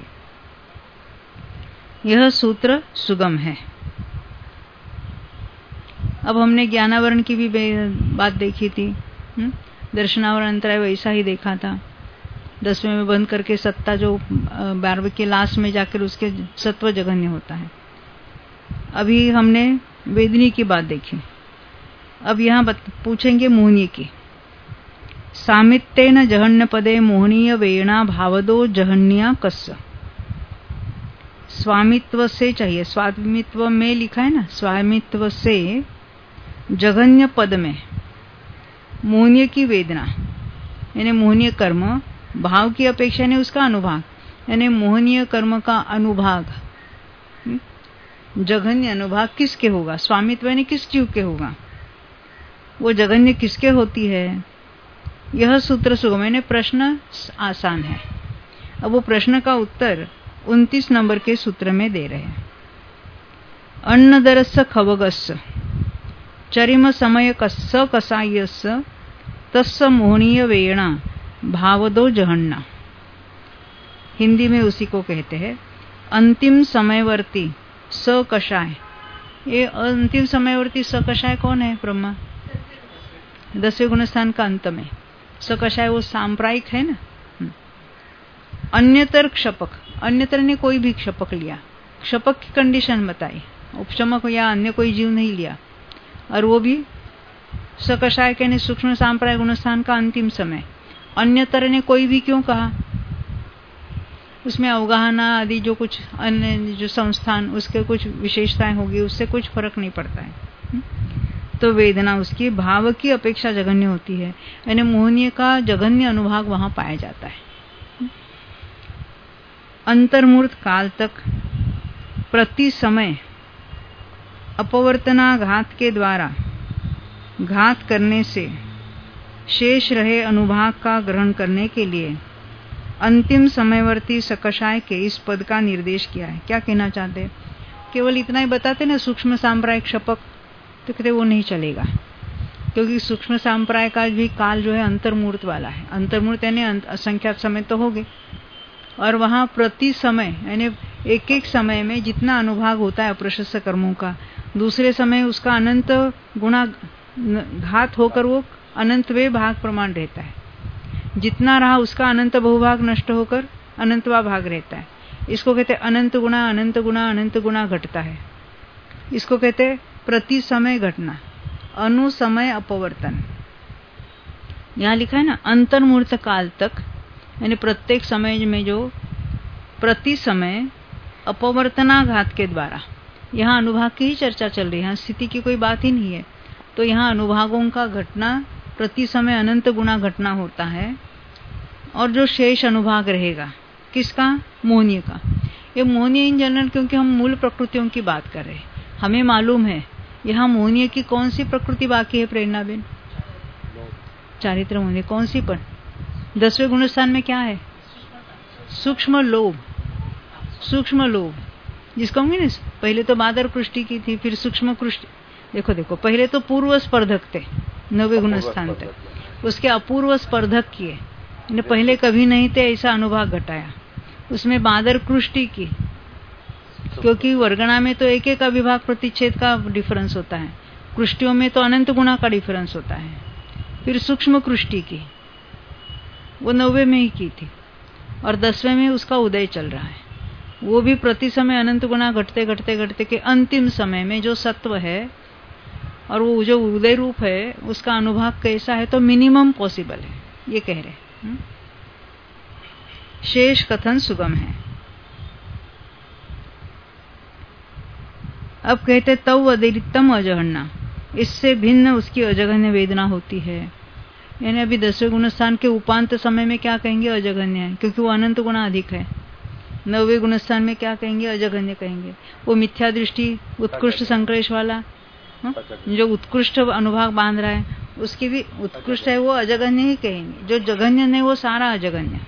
यह सूत्र सुगम है। अब हमने ज्ञानावरण की भी बात देखी थी, दर्शनावरण अंतराय वैसा ही देखा था। दसवें में बंद करके सत्ता जो बारहवें के लास्ट में जाकर उसके सत्व जघन्य होता है। अभी हमने वेदनी की बात देखी, अब यहाँ पूछेंगे मोहनी की। सामित्तेन जहन्य पदे मोहनीय वेणा भावदो जहन्या कस्य। स्वामित्व से चाहिए, स्वामित्व में लिखा है ना, स्वामित्व से जघन्य पद में मोहनीय की वेदना, यानी मोहनीय कर्म भाव की अपेक्षा ने उसका अनुभाग, यानी मोहनीय कर्म का अनुभाग, जघन्य अनुभाग किसके होगा? स्वामित्व यानी किस जीव के होगा? वो जघन्य किसके होती है? यह सूत्र सुगम, यानी प्रश्न आसान है। अब वो प्रश्न का उत्तर उनतीस नंबर के सूत्र में दे रहे हैं। अन्नदरस्य खवगस्य चरिम समय कस्स कसायस्य तस्य मोहनीय वेणा भावदो जहन्ना। हिंदी में उसी को कहते हैं अंतिम समयवर्ती सकषाय। ये अंतिम समयवर्ती सकषाय कौन है? ब्रह्मा, दसवें गुणस्थान का अंत में सकषाय वो सांप्रायिक है ना। अन्यतर क्षपक, अन्यतर ने कोई भी क्षपक लिया, क्षपक की कंडीशन बताई, उपशमक या अन्य कोई जीव नहीं लिया, और वो भी सकषाय के सूक्ष्म सांप्रायिक गुणस्थान का अंतिम समय। अन्यतर ने कोई भी क्यों कहा? उसमें अवगाहना आदि जो कुछ अन्य जो संस्थान उसके कुछ विशेषताएं होगी, उससे कुछ फर्क नहीं पड़ता है। तो वेदना उसकी भाव की अपेक्षा जघन्य होती है, यानी मोहनीय का जघन्य अनुभाग वहां पाया जाता है। अंतर्मूर्त काल तक प्रति समय अपवर्तनाघात के द्वारा घात करने से शेष रहे अनुभाग का ग्रहण करने के लिए अंतिम समयवर्ती सकषाय के इस पद का निर्देश किया है। क्या कहना चाहते हैं? केवल इतना ही बताते ना सूक्ष्म सांप्रायिक शपक, तो कहते वो नहीं चलेगा, क्योंकि सूक्ष्म सांप्राय का भी काल जो है अंतर्मूर्त वाला है। अंतर्मूर्त यानी असंख्यात समय तो हो गए, और वहां प्रति समय यानी एक एक समय में जितना अनुभाग होता है अप्रशस्त कर्मों का, दूसरे समय उसका अनंत गुणा घात होकर वो अनंतवे भाग प्रमाण रहता है। जितना रहा उसका अनंत बहुभाग नष्ट होकर अनंतवा भाग रहता है। इसको कहते हैं अनंत गुणा अनंत गुणा अनंत गुणा घटता है। इसको कहते हैं प्रति समय घटना, अनुसमय अपवर्तन। यहाँ लिखा है ना अंतर्मूर्त काल तक, यानी प्रत्येक समय में जो प्रति समय अपवर्तनाघात के द्वारा, यहाँ अनुभाग की ही चर्चा चल रही है, यहाँ स्थिति की कोई बात ही नहीं है। तो यहाँ अनुभागों का घटना प्रति समय अनंत गुणा घटना होता है, और जो शेष अनुभाग रहेगा किसका? मोहनीय का। ये मोहनीय इन जनरल, क्योंकि हम मूल प्रकृतियों की बात कर रहे हैं, हमें मालूम है यहाँ मोहनीय की कौन सी प्रकृति बाकी है? प्रेरणा बेन, चारित्र मोहनीय कौन सी? पर दसवें गुणस्थान में क्या है? सूक्ष्म लोभ। सूक्ष्म लोभ जिसको होंगे ना, पहले तो बादर कृष्टि की थी, फिर सूक्ष्म कृष्टि, देखो देखो, पहले तो पूर्व स्पर्धक थे, नवे गुण स्थान थे, उसके अपूर्व स्पर्धक किए, पहले कभी नहीं थे ऐसा अनुभाग घटाया। उसमें बादर कृष्टि की, क्योंकि वर्गणा में तो एक एक अविभाग प्रतिच्छेद का डिफरेंस होता है, कृष्टियों में तो अनंत गुणा का डिफरेंस होता है। फिर सूक्ष्म कृष्टि की, वो नौवे में ही की थी, और दसवें में उसका उदय चल रहा है। वो भी प्रति समय अनंत गुणा घटते घटते घटते के अंतिम समय में जो सत्व है और वो जो उदय रूप है उसका अनुभाग कैसा है, तो मिनिमम पॉसिबल है, ये कह रहे हैं। शेष कथन सुगम है। अब कहते तव अतिरिक्तम अजगण्या, इससे भिन्न उसकी अजगण्य वेदना होती है। यानी अभी दसवें गुण स्थान के उपांत समय में क्या कहेंगे, अजगण्य है, क्योंकि वो अनंत गुणा अधिक है। नौवे गुण स्थान में क्या कहेंगे, अजगण्य कहेंगे। वो मिथ्या दृष्टि उत्कृष्ट संक्लेश वाला, हा? जो उत्कृष्ट अनुभाग बांध रहा है उसकी भी उत्कृष्ट है, वो अजगण्य ही कहेंगे। जो जघन्य नहीं वो सारा अजगण्य।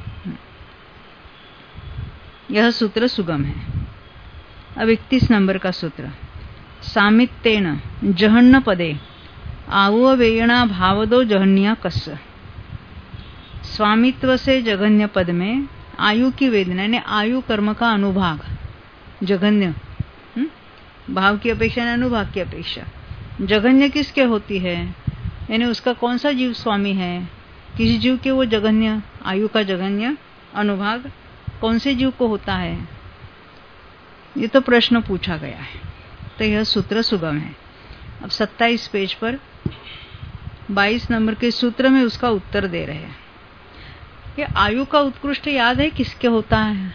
यह सूत्र सुगम है। अब इकतीस नंबर का सूत्र, सामित्तेन जहन्न पदे आववेयणा भावदो जहन्या कस्य। स्वामित्व से जघन्य पद में आयु की वेदना, यानी आयु कर्म का अनुभाग जघन्य, भाव की अपेक्षा या अनुभाग की अपेक्षा। जघन्य किसके होती है, यानी उसका कौन सा जीव स्वामी है, किसी जीव के वो जघन्य आयु का जघन्य अनुभाग कौन से जीव को होता है, ये तो प्रश्न पूछा गया है। तो यह सूत्र सुगम है। अब सत्ताईस पेज पर बाईस नंबर के सूत्र में उसका उत्तर दे रहे हैं कि आयु का उत्कृष्ट याद है किसके होता है,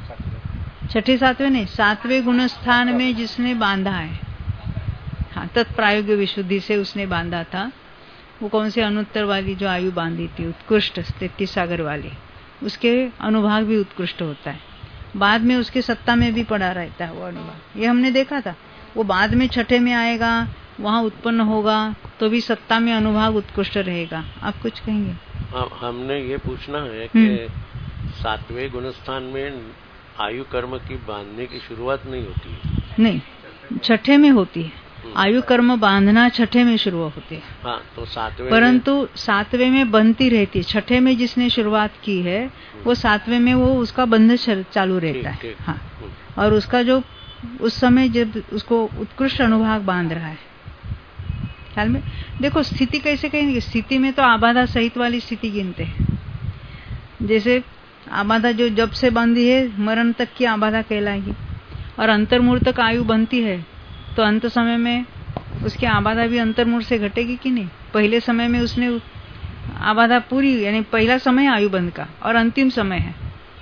छठे सातवें नहीं, सातवें गुण स्थान में जिसने बांधा है, हाँ, तत्प्रायोग्य विशुद्धि से उसने बांधा था। वो कौन से अनुत्तर वाली जो आयु बांधी थी, उत्कृष्ट तैतीस सागर वाली, उसके अनुभाग भी उत्कृष्ट होता है। बाद में उसके सत्ता में भी पड़ा रहता है वो अनुभाग, ये हमने देखा था। वो बाद में छठे में आएगा, वहां उत्पन्न होगा तो भी सत्ता में अनुभाग उत्कृष्ट रहेगा। आप कुछ कहेंगे? हम, हमने ये पूछना है कि सातवें गुणस्थान में आयु कर्म की बांधने की शुरुआत नहीं होती है? नहीं, छठे में होती है। आयु कर्म बांधना छठे में शुरू होती है। हाँ, तो सातवें परंतु सातवें में बनती रहती है। छठे में जिसने शुरुआत की है वो सातवें में वो उसका बंध चालू रहता है। हाँ, और उसका जो उस समय जब उसको उत्कृष्ट अनुभाग बांध रहा है, ख्याल में देखो। स्थिति कैसे कहेंगे, स्थिति में तो आबाधा सहित वाली स्थिति गिनते हैं। जैसे आबाधा जो जब से बंधी है मरण तक की आबाधा कहलाएगी, और अंतर्मूर्त तक आयु बनती है तो अंत समय में उसकी आबाधा भी अंतर्मूर्त से घटेगी कि नहीं। पहले समय में उसने आबाधा पूरी, यानी पहला समय आयु बंध का और अंतिम समय है,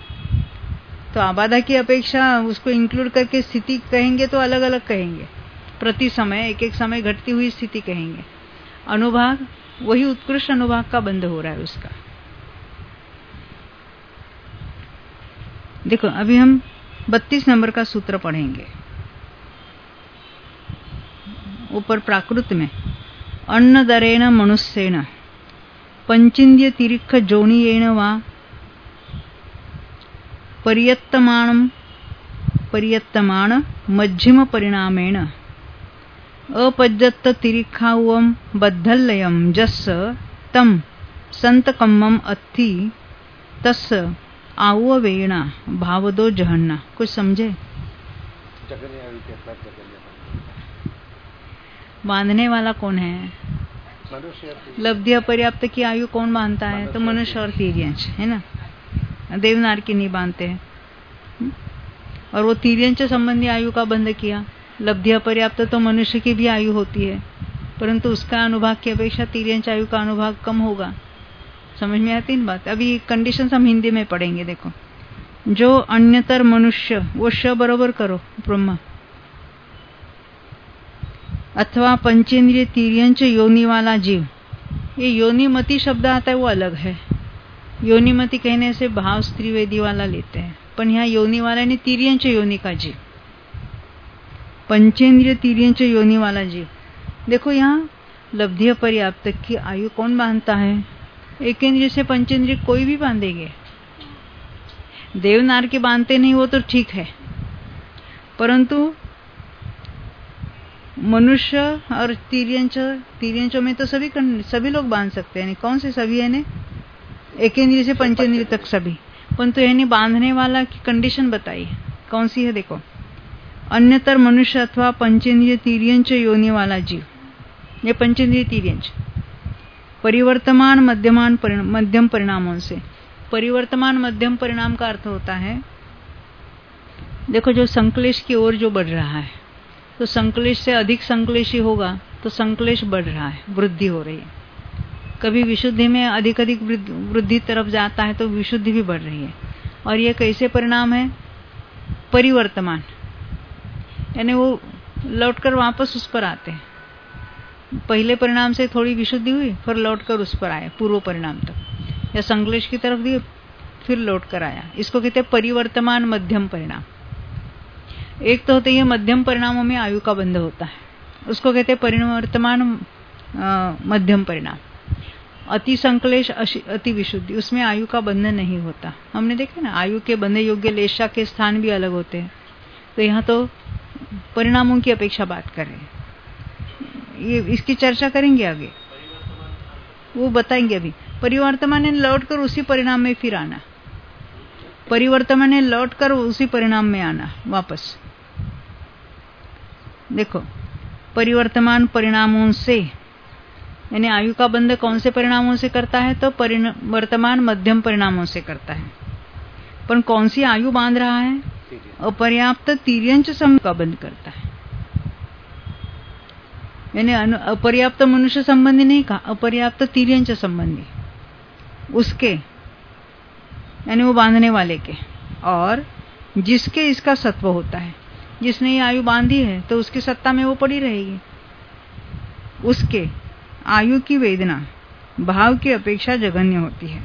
तो आबाधा की अपेक्षा उसको इंक्लूड करके स्थिति कहेंगे तो अलग अलग कहेंगे। प्रति समय एक एक समय घटती हुई स्थिति कहेंगे। अनुभाग वही उत्कृष्ट अनुभाग का बंध हो रहा है उसका। देखो अभी हम बत्तीस नंबर का सूत्र पढ़ेंगे। ऊपर प्राकृत में अन्न दरेण मनुष्येन पंचिंद्य तिरिक्ष जोनियेन वा पर्यत्तमानं पर्यत्तमान मध्यम परिणामेण अपज्जत्त तिरिखावम बद्धलयम जस्य तम संतकम्मम अत्थि तस्य आववेणा भावदो जहन्ना। कुछ समझे? बांधने वाला कौन है? लब्धि अपर्याप्त की आयु कौन बांधता है? तो मनुष्य और तिर्यंश है ना। देवनार की नहीं बांधते हैं। और वो तिर्यंश संबंधी आयु का बंध किया। लब्धि अपर्याप्त तो मनुष्य की भी आयु होती है, परंतु उसका अनुभाग की अपेक्षा तिर्यंश आयु का अनुभाग कम होगा। समझ में आती है बात? अभी कंडीशन हम हिंदी में पढ़ेंगे। देखो, जो अन्यतर मनुष्य, वो श बरोबर करो ब्रह्मा, अथवा पंचेंद्रिय तिर्यंश योनि वाला जीव। ये योनिमति शब्द आता है वो अलग है। योनिमति कहने से भाव स्त्रीवेदी वाला लेते हैं, पर यहाँ योनि वाला यानी तिर्यंश योनि का जीव, पंचेंद्रिय तिर्यंश योनि वाला जीव। देखो यहाँ लब्धि पर्याप्त की आयु कौन बांधता है? एक इंद्रिय से पंचेंद्रिय कोई भी बांधेंगे। देवनार के बांधते नहीं वो तो ठीक है, परंतु मनुष्य और तीर्यंच, तीर्यंचों में तो सभी सभी लोग बांध सकते हैं। कौन से सभी है ने? एकेंद्रिय से पंचेंद्रिय तक सभी। परंतु यानी बांधने वाला की कंडीशन बताई कौन सी है? देखो, अन्यतर मनुष्य अथवा पंचेंद्रिय तीर्यंच योनि वाला जीव, ये पंचेंद्रिय तीर्यंच परिवर्तमान मध्यमान परिणाम, मध्यम परिणामों से। परिवर्तमान मध्यम परिणाम का अर्थ होता है, देखो जो संक्लेश की ओर जो बढ़ रहा है, तो संक्लेश से अधिक संक्लेशी होगा तो संक्लेश बढ़ रहा है, वृद्धि हो रही है। कभी विशुद्धि में अधिक अधिक वृद्धि तरफ जाता है तो विशुद्धि भी बढ़ रही है। और ये कैसे परिणाम है? परिवर्तमान, यानी वो लौटकर वापस उस पर आते हैं। पहले परिणाम से थोड़ी विशुद्धि हुई, फिर लौटकर उस पर आए पूर्व परिणाम तक, या संक्लेश की तरफ दिए फिर लौटकर आया। इसको कहते हैं परिवर्तमान मध्यम परिणाम। एक तो होते हैं मध्यम परिणामों में आयु का बंध होता है, उसको कहते हैं परिवर्तमान मध्यम परिणाम। अति संक्लेश, अति विशुद्धि, उसमें आयु का बंधन नहीं होता। हमने देखा ना, आयु के बंधे योग्य लेशा के स्थान भी अलग होते हैं। तो यहाँ तो परिणामों की अपेक्षा बात कर रहे हैं, ये इसकी चर्चा करेंगे आगे, वो बताएंगे। अभी परिवर्तमान ने लौट कर उसी परिणाम में फिर आना, परिवर्तमान ने लौट कर उसी परिणाम में आना वापस। देखो, परिवर्तमान परिणामों से, यानी आयु का बंध कौन से परिणामों से करता है? तो वर्तमान मध्यम परिणामों से करता है। पर कौन सी आयु बांध रहा है? अपर्याप्त तीर्यंच सम का बंध करता है। यानी अपर्याप्त मनुष्य संबंधी नहीं कहा, अपर्याप्त तीर्यंच संबंधी, उसके यानी वो बांधने वाले के, और जिसके इसका सत्व होता है। जिसने ये आयु बांधी है तो उसकी सत्ता में वो पड़ी रहेगी। उसके आयु की वेदना भाव की अपेक्षा जघन्य होती है।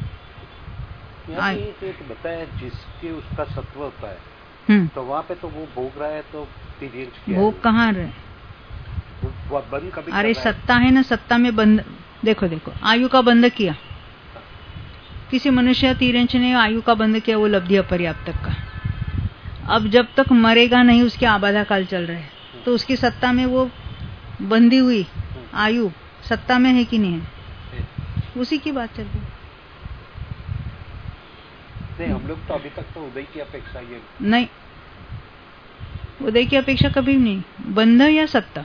तो बताया जिसके उसका सत्व होता है, तो वहाँ पे तो वो भोग रहा है, तो भोग कहाँ रहे? वो बंद कभी अरे सत्ता है ना, सत्ता में बंद। देखो देखो, आयु का बंध किया किसी मनुष्य, तीर्यंच ने आयु का बंध किया, वो लब्धि अपर्याप्त का। अब जब तक मरेगा नहीं, उसके आबादा काल चल रहे हैं, तो उसकी सत्ता में वो बंधी हुई आयु सत्ता में है कि नहीं है? उसी की बात चल रही है। नहीं, हम लोग तो अभी तक तो उदय की अपेक्षा, ये नहीं, उदय की अपेक्षा कभी नहीं। बंध या सत्ता,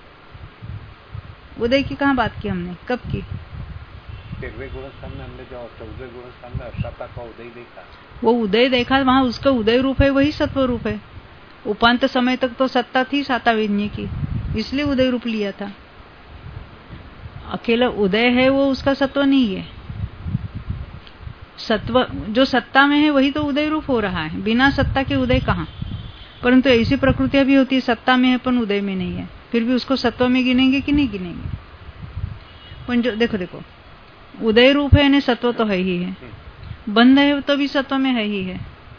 उदय की कहाँ बात की हमने? कब की? तेरहवें गुणस्थान में हमने जो चौदहवें गुणस्थान में अष्टाता का उदय देखा, वो उदय देखा, वहां उसका उदय रूप है, वही सत्व रूप है। उपांत समय तक तो सत्ता थी सातावेद्य की, इसलिए उदय रूप लिया था। अकेला उदय है वो उसका सत्व नहीं है। सत्व जो सत्ता में है वही तो उदय रूप हो रहा है, बिना सत्ता के उदय कहाँ? परंतु ऐसी प्रकृतियां भी होती है सत्ता में है पर उदय में नहीं है, फिर भी उसको सत्व में गिनेंगे कि नहीं गिनेंगे? पर जो देखो देखो उदय रूप है यानी सत्व तो है ही है, बंध है तो भी सत्व में है ही है,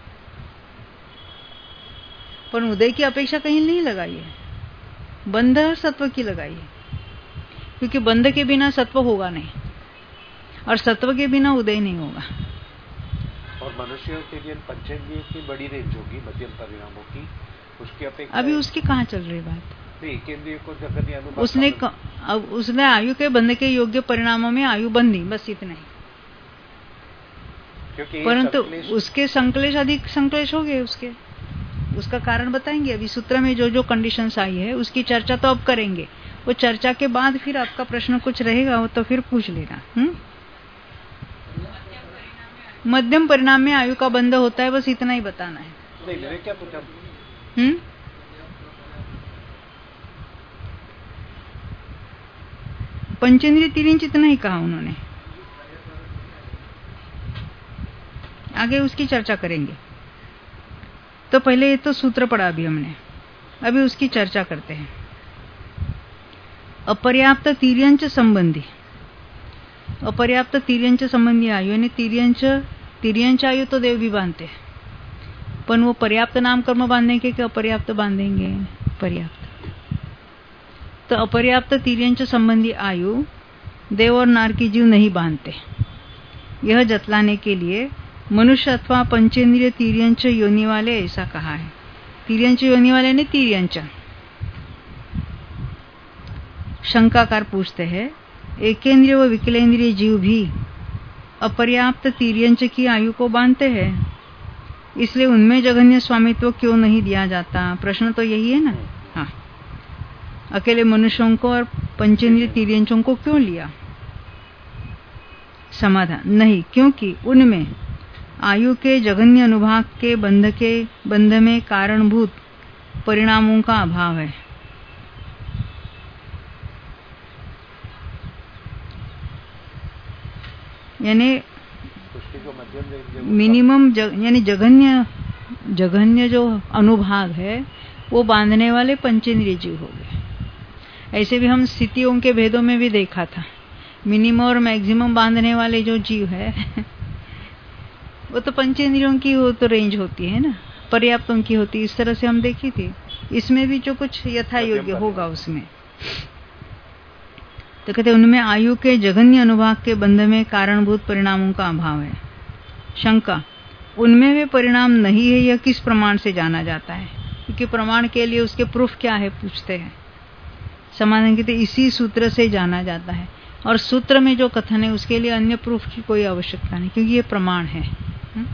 पर उदय की अपेक्षा कहीं नहीं लगाई है, बंध सत्व की लगाई है। क्योंकि बंध के बिना सत्व होगा नहीं, और सत्व के बिना उदय नहीं होगा। और मनुष्यों के लिए पंचेंद्रिय की बड़ी रेंज होगी मध्यम परिणामों की, उसकी अपेक्षा अभी उसकी कहाँ चल रही बात? एकेंद्रिय को जगन्य अनुभव उसने क, अब उसने आयु के बंध के योग्य परिणामों में आयु बंधी, बस इतना ही। परंतु उसके संक्लेश अधिक संक्लेश हो गए, उसके उसका कारण बताएंगे अभी सूत्र में। जो जो कंडीशंस आई है उसकी चर्चा तो अब करेंगे, वो चर्चा के बाद फिर आपका प्रश्न कुछ रहेगा वो तो फिर पूछ लेना। हम्म मध्यम परिणाम में आयु का बंध होता है, बस इतना ही बताना है। नहीं, मैंने क्या पूछा? हम्म पंचेंद्रिय तीर्यंच इतना ही कहा उन्होंने, आगे उसकी चर्चा करेंगे। तो पहले ये तो सूत्र पढ़ा अभी हमने, अभी उसकी चर्चा करते हैं। अपर्याप्त तीर्यंच संबंधी, अपर्याप्त तीर्यंच संबंधी आयु यानी तीर्यंच तीर्यंच आयु तो देव भी बांधते हैं, पर वो पर्याप्त नाम कर्म बांधेंगे कि अपर्याप्त बांधेंगे? पर्याप्त। तो अपर्याप्त तीर्यंच संबंधी आयु देव और नार की जीव नहीं बांधते। यह जतलाने के लिए मनुष्य अथवा पंचेंद्रिय तीर्यंच योनि वाले ऐसा कहा है। तीर्यंच योनि वाले ने तीर्यंच शंकाकार पूछते हैं, एकेंद्रिय व विकलेंद्रिय जीव भी अपर्याप्त तिर्यंच की आयु को बांधते हैं, इसलिए उनमें जघन्य स्वामित्व क्यों नहीं दिया जाता? प्रश्न तो यही है ना। हाँ, अकेले मनुष्यों को और पंचेंद्रिय तिर्यंचों को क्यों लिया? समाधान, नहीं, क्योंकि उनमें आयु के जघन्य अनुभाग के बंध के बंध में कारणभूत परिणामों का अभाव है। यानी मिनिमम जग, यानी जघन्य जघन्य जो अनुभाग है वो बांधने वाले पंचेंद्रिय जीव हो गए। ऐसे भी हम स्थितियों के भेदों में भी देखा था, मिनिमम और मैक्सिमम बांधने वाले जो जीव है वो तो पंचेंद्रियों की वो तो रेंज होती है ना, पर्याप्तों की होती है। इस तरह से हम देखी थी। इसमें भी जो कुछ यथा योग्य होगा उसमें, तो कहते उनमें आयु के जघन्य अनुभाग के बंध में कारणभूत परिणामों का अभाव है। शंका, उनमें वे परिणाम नहीं है, यह किस प्रमाण से जाना जाता है? क्योंकि प्रमाण के लिए उसके प्रूफ क्या है पूछते हैं। समाधान कहते इसी सूत्र से जाना जाता है, और सूत्र में जो कथन है उसके लिए अन्य प्रूफ की कोई आवश्यकता नहीं, क्योंकि ये प्रमाण है। हुँ?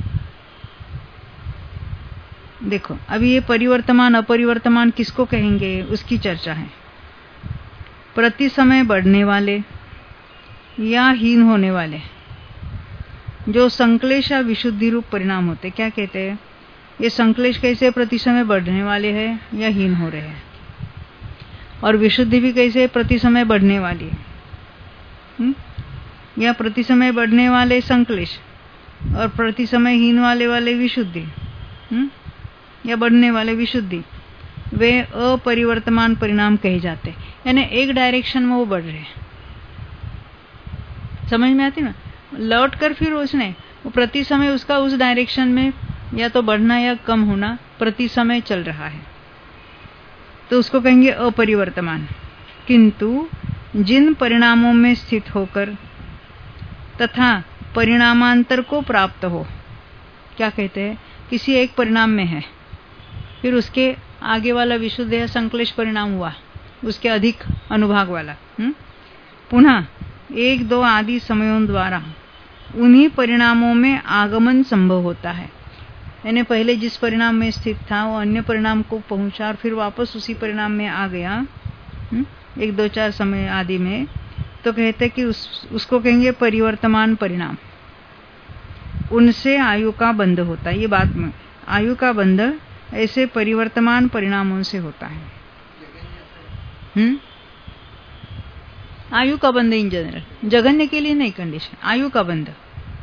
देखो, अभी ये परिवर्तमान अपरिवर्तमान किसको कहेंगे उसकी चर्चा है। प्रति समय बढ़ने वाले या हीन होने वाले जो संक्लेश या विशुद्धि रूप परिणाम होते, क्या कहते हैं? ये संक्लेश कैसे प्रति समय बढ़ने वाले हैं या हीन हो रहे हैं, और विशुद्धि भी कैसे प्रति समय बढ़ने वाली है। हुँ? या प्रति समय बढ़ने वाले संक्लेश और प्रति समय हीन वाले वाले विशुद्धि, हुँ? या बढ़ने वाले विशुद्धि, वे अपरिवर्तमान परिणाम कहे जाते हैं। यानी एक डायरेक्शन में वो बढ़ रहे हैं। समझ में आती ना? लौट कर फिर उसने वो प्रति समय उसका उस डायरेक्शन में या तो बढ़ना या कम होना प्रति समय चल रहा है, तो उसको कहेंगे अपरिवर्तमान। किंतु जिन परिणामों में स्थित होकर तथा परिणामांतर को प्राप्त हो, क्या कहते हैं? किसी एक परिणाम में है, फिर उसके आगे वाला विशुद्ध या संक्लेश परिणाम हुआ, उसके अधिक अनुभाग वाला, हुँ? पुनः एक दो आदि समयों द्वारा उन्हीं परिणामों में आगमन संभव होता है। यानी पहले जिस परिणाम में स्थित था वो अन्य परिणाम को पहुंचा और फिर वापस उसी परिणाम में आ गया, हुँ? एक दो चार समय आदि में, तो कहते कि उस, उसको कहेंगे परिवर्तमान परिणाम। उनसे आयु का बंध होता है। ये बात में आयु का बंध ऐसे परिवर्तमान परिणामों से होता है। हम्म आयु का बंध इन जनरल, जघन्य के लिए नहीं कंडीशन, आयु का बंध।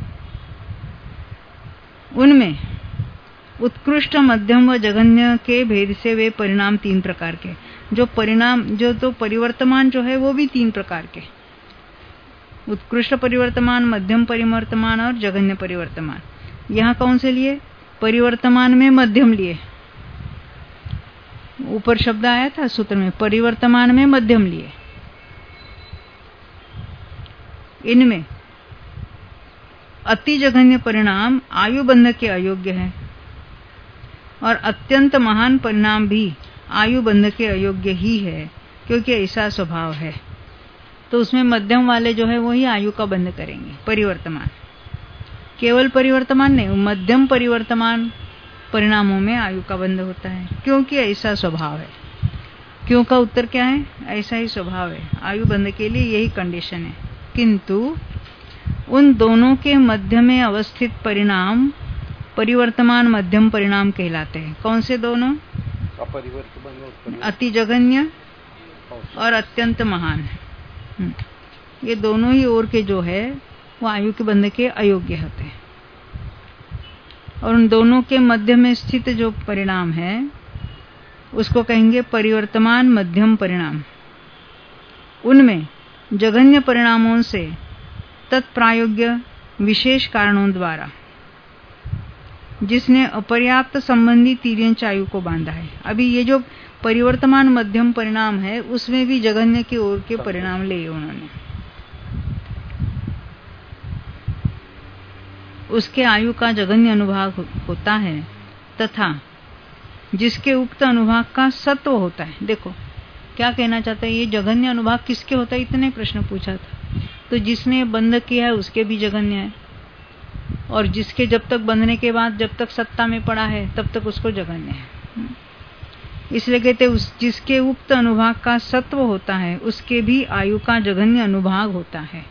उनमें उत्कृष्ट, मध्यम व जघन्य के भेद से वे परिणाम तीन प्रकार के, जो परिणाम जो तो परिवर्तमान जो है वो भी तीन प्रकार के, उत्कृष्ट परिवर्तमान, मध्यम परिवर्तमान और जघन्य परिवर्तमान। यहाँ कौन से लिए? परिवर्तमान में मध्यम लिए। ऊपर शब्द आया था सूत्र में, परिवर्तमान में मध्यम लिए। इनमें अति जघन्य परिणाम आयु बंध के अयोग्य है, और अत्यंत महान परिणाम भी आयु बंध के अयोग्य ही है, क्योंकि ऐसा स्वभाव है। तो उसमें मध्यम वाले जो है वही आयु का बंध करेंगे। परिवर्तमान, केवल परिवर्तमान नहीं, मध्यम परिवर्तमान परिणामों में आयु का बंध होता है, क्योंकि ऐसा स्वभाव है। क्यों का उत्तर क्या है? ऐसा ही स्वभाव है। आयु बंध के लिए यही कंडीशन है। किंतु उन दोनों के मध्य में अवस्थित परिणाम परिवर्तमान मध्यम परिणाम कहलाते हैं। कौन से दोनों? अति जघन्य और अत्यंत महान। ये दोनों ही ओर के जो है वो आयु के बंध के अयोग्य होते हैं, और उन दोनों के मध्य में स्थित जो परिणाम है उसको कहेंगे परिवर्तमान मध्यम परिणाम। उनमें जघन्य परिणामों से तत्प्रायोग्य विशेष कारणों द्वारा जिसने अपर्याप्त संबंधी तिर्यंच आयु को बांधा है। अभी ये जो परिवर्तमान मध्यम परिणाम है उसमें भी जघन्य की ओर के परिणाम लिए उन्होंने, उसके आयु का जघन्य अनुभाग होता है तथा जिसके उक्त अनुभाग का सत्व होता है। देखो क्या कहना चाहता है? ये जघन्य अनुभाग किसके होता है? इतने प्रश्न पूछा था। तो जिसने बंध किया है उसके भी जघन्य है, और जिसके जब तक बंधने के बाद जब तक सत्ता में पड़ा है तब तक उसको जघन्य है। इसलिए कहते उस जिसके उक्त अनुभाग का सत्व होता है उसके भी आयु का जघन्य अनुभाग होता है।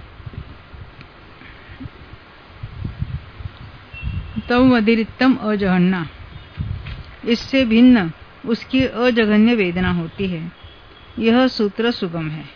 तव अतिरिक्तम अजहन्ना, इससे भिन्न उसकी अजघन्य वेदना होती है। यह सूत्र सुगम है।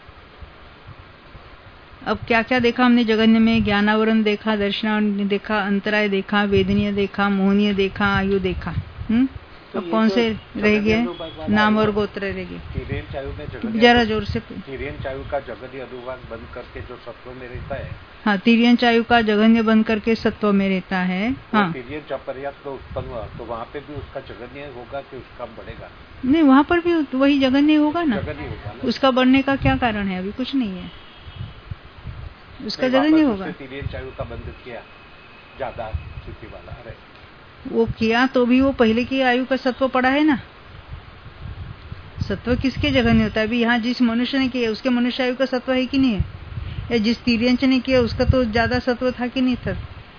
अब क्या क्या देखा हमने जघन्य में? ज्ञानावरण देखा, दर्शनावरण देखा, अंतराय देखा, वेदनीय देखा, मोहनीय देखा, आयु देखा। हम्म तो अब कौन से रह गए? नाम और गोत्र रह गए। जरा जोर से। तिर्यन चायु का जघन्य अनुभाग बंद करके जो सत्व में रहता है। हाँ, तिर्यन चायु का जघन्य बंद करके सत्व में रहता है। हाँ, तिर्यन पर्याप्त तो उत्पन्न हुआ तो वहाँ पे भी उसका जघन्य होगा कि उसका बढ़ेगा? नहीं, वहाँ पर भी वही जघन्य होगा ना। जघन्य होगा ना। उसका बढ़ने का क्या कारण है? अभी कुछ नहीं है, उसका जघन्य होगा। तिर्यन चायु का बंद किया ज्यादा स्थिति वाला, अरे वो किया तो भी वो पहले की आयु का सत्व पड़ा है ना। सत्व किसके जघन्य होता है? अभी यहाँ जिस मनुष्य ने किया उसके मनुष्य आयु का सत्व है कि नहीं है? या जिस तिर्यंच ने किया उसका तो ज्यादा सत्व था कि नहीं था?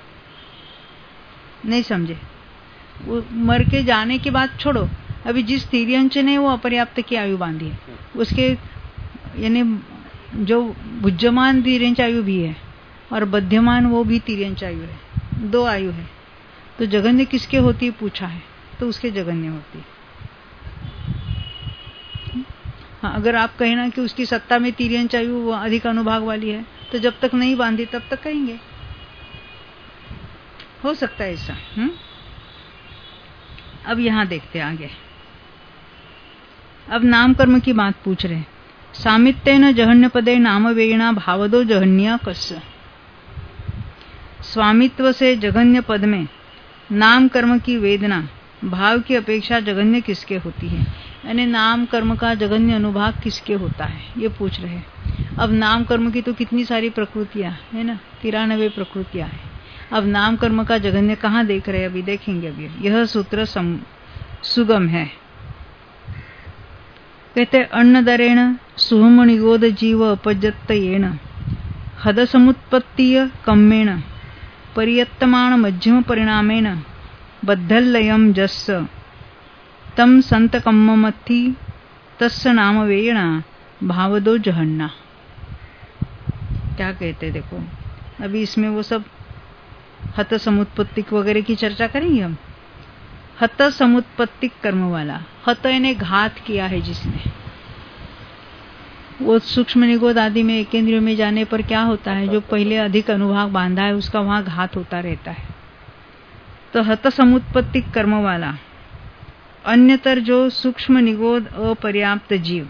नहीं समझे? वो मर के जाने के बाद छोड़ो, अभी जिस तिर्यंच ने वो अपर्याप्त की आयु बांधी है उसके यानी जो भुज्यमान तिर्यंच आयु भी है और बध्यमान वो भी तिर्यंच आयु है, दो आयु है। तो जघन्य किसके होती है पूछा है, तो उसके जघन्य होती है। हाँ, अगर आप कहें ना कि उसकी सत्ता में तिर्यंच आयु वो अधिक अनुभाग वाली है तो जब तक नहीं बांधी तब तक कहेंगे, हो सकता है ऐसा। हम्म अब यहां देखते आगे। अब नाम कर्म की बात पूछ रहे। सामित्येन जहन्य पदे नाम वेणा भावदो जहन्य कस्य। स्वामित्व से जघन्य पद में नाम कर्म की वेदना भाव की अपेक्षा जघन्य किसके होती है? यानी नाम कर्म का जघन्य अनुभाग किसके होता है, ये पूछ रहे हैं। अब नाम कर्म की तो कितनी सारी प्रकृतियां है ना, तिरानवे प्रकृतियां हैं। अब नाम कर्म का जघन्य कहाँ देख रहे हैं? अभी देखेंगे। अभी यह सूत्र सम, सुगम है। कहते अन्नदरेण सुहमणिगोद जीव अपजत्तयेन हद समुत्पत्तीय कम्मेण परियत्तमाण मध्यम परिणामेन बद्धल्लयम जस्स तम संतकम्ममथि तस्य नाम वेणा भावदो जहन्ना। क्या कहते देखो, अभी इसमें वो सब हत समुत्पत्तिक वगैरह की चर्चा करेंगे हम। हत समुत्पत्तिक कर्म वाला, हत ने घात किया है जिसने, वो सूक्ष्म निगोद आदि में एकेंद्रियों में जाने पर क्या होता है? जो पहले अधिक अनुभाग बांधा है उसका वहां घात होता रहता है। तो हत समुत्पत्तिक कर्म वाला, अन्यतर जो सूक्ष्म निगोद अपर्याप्त जीव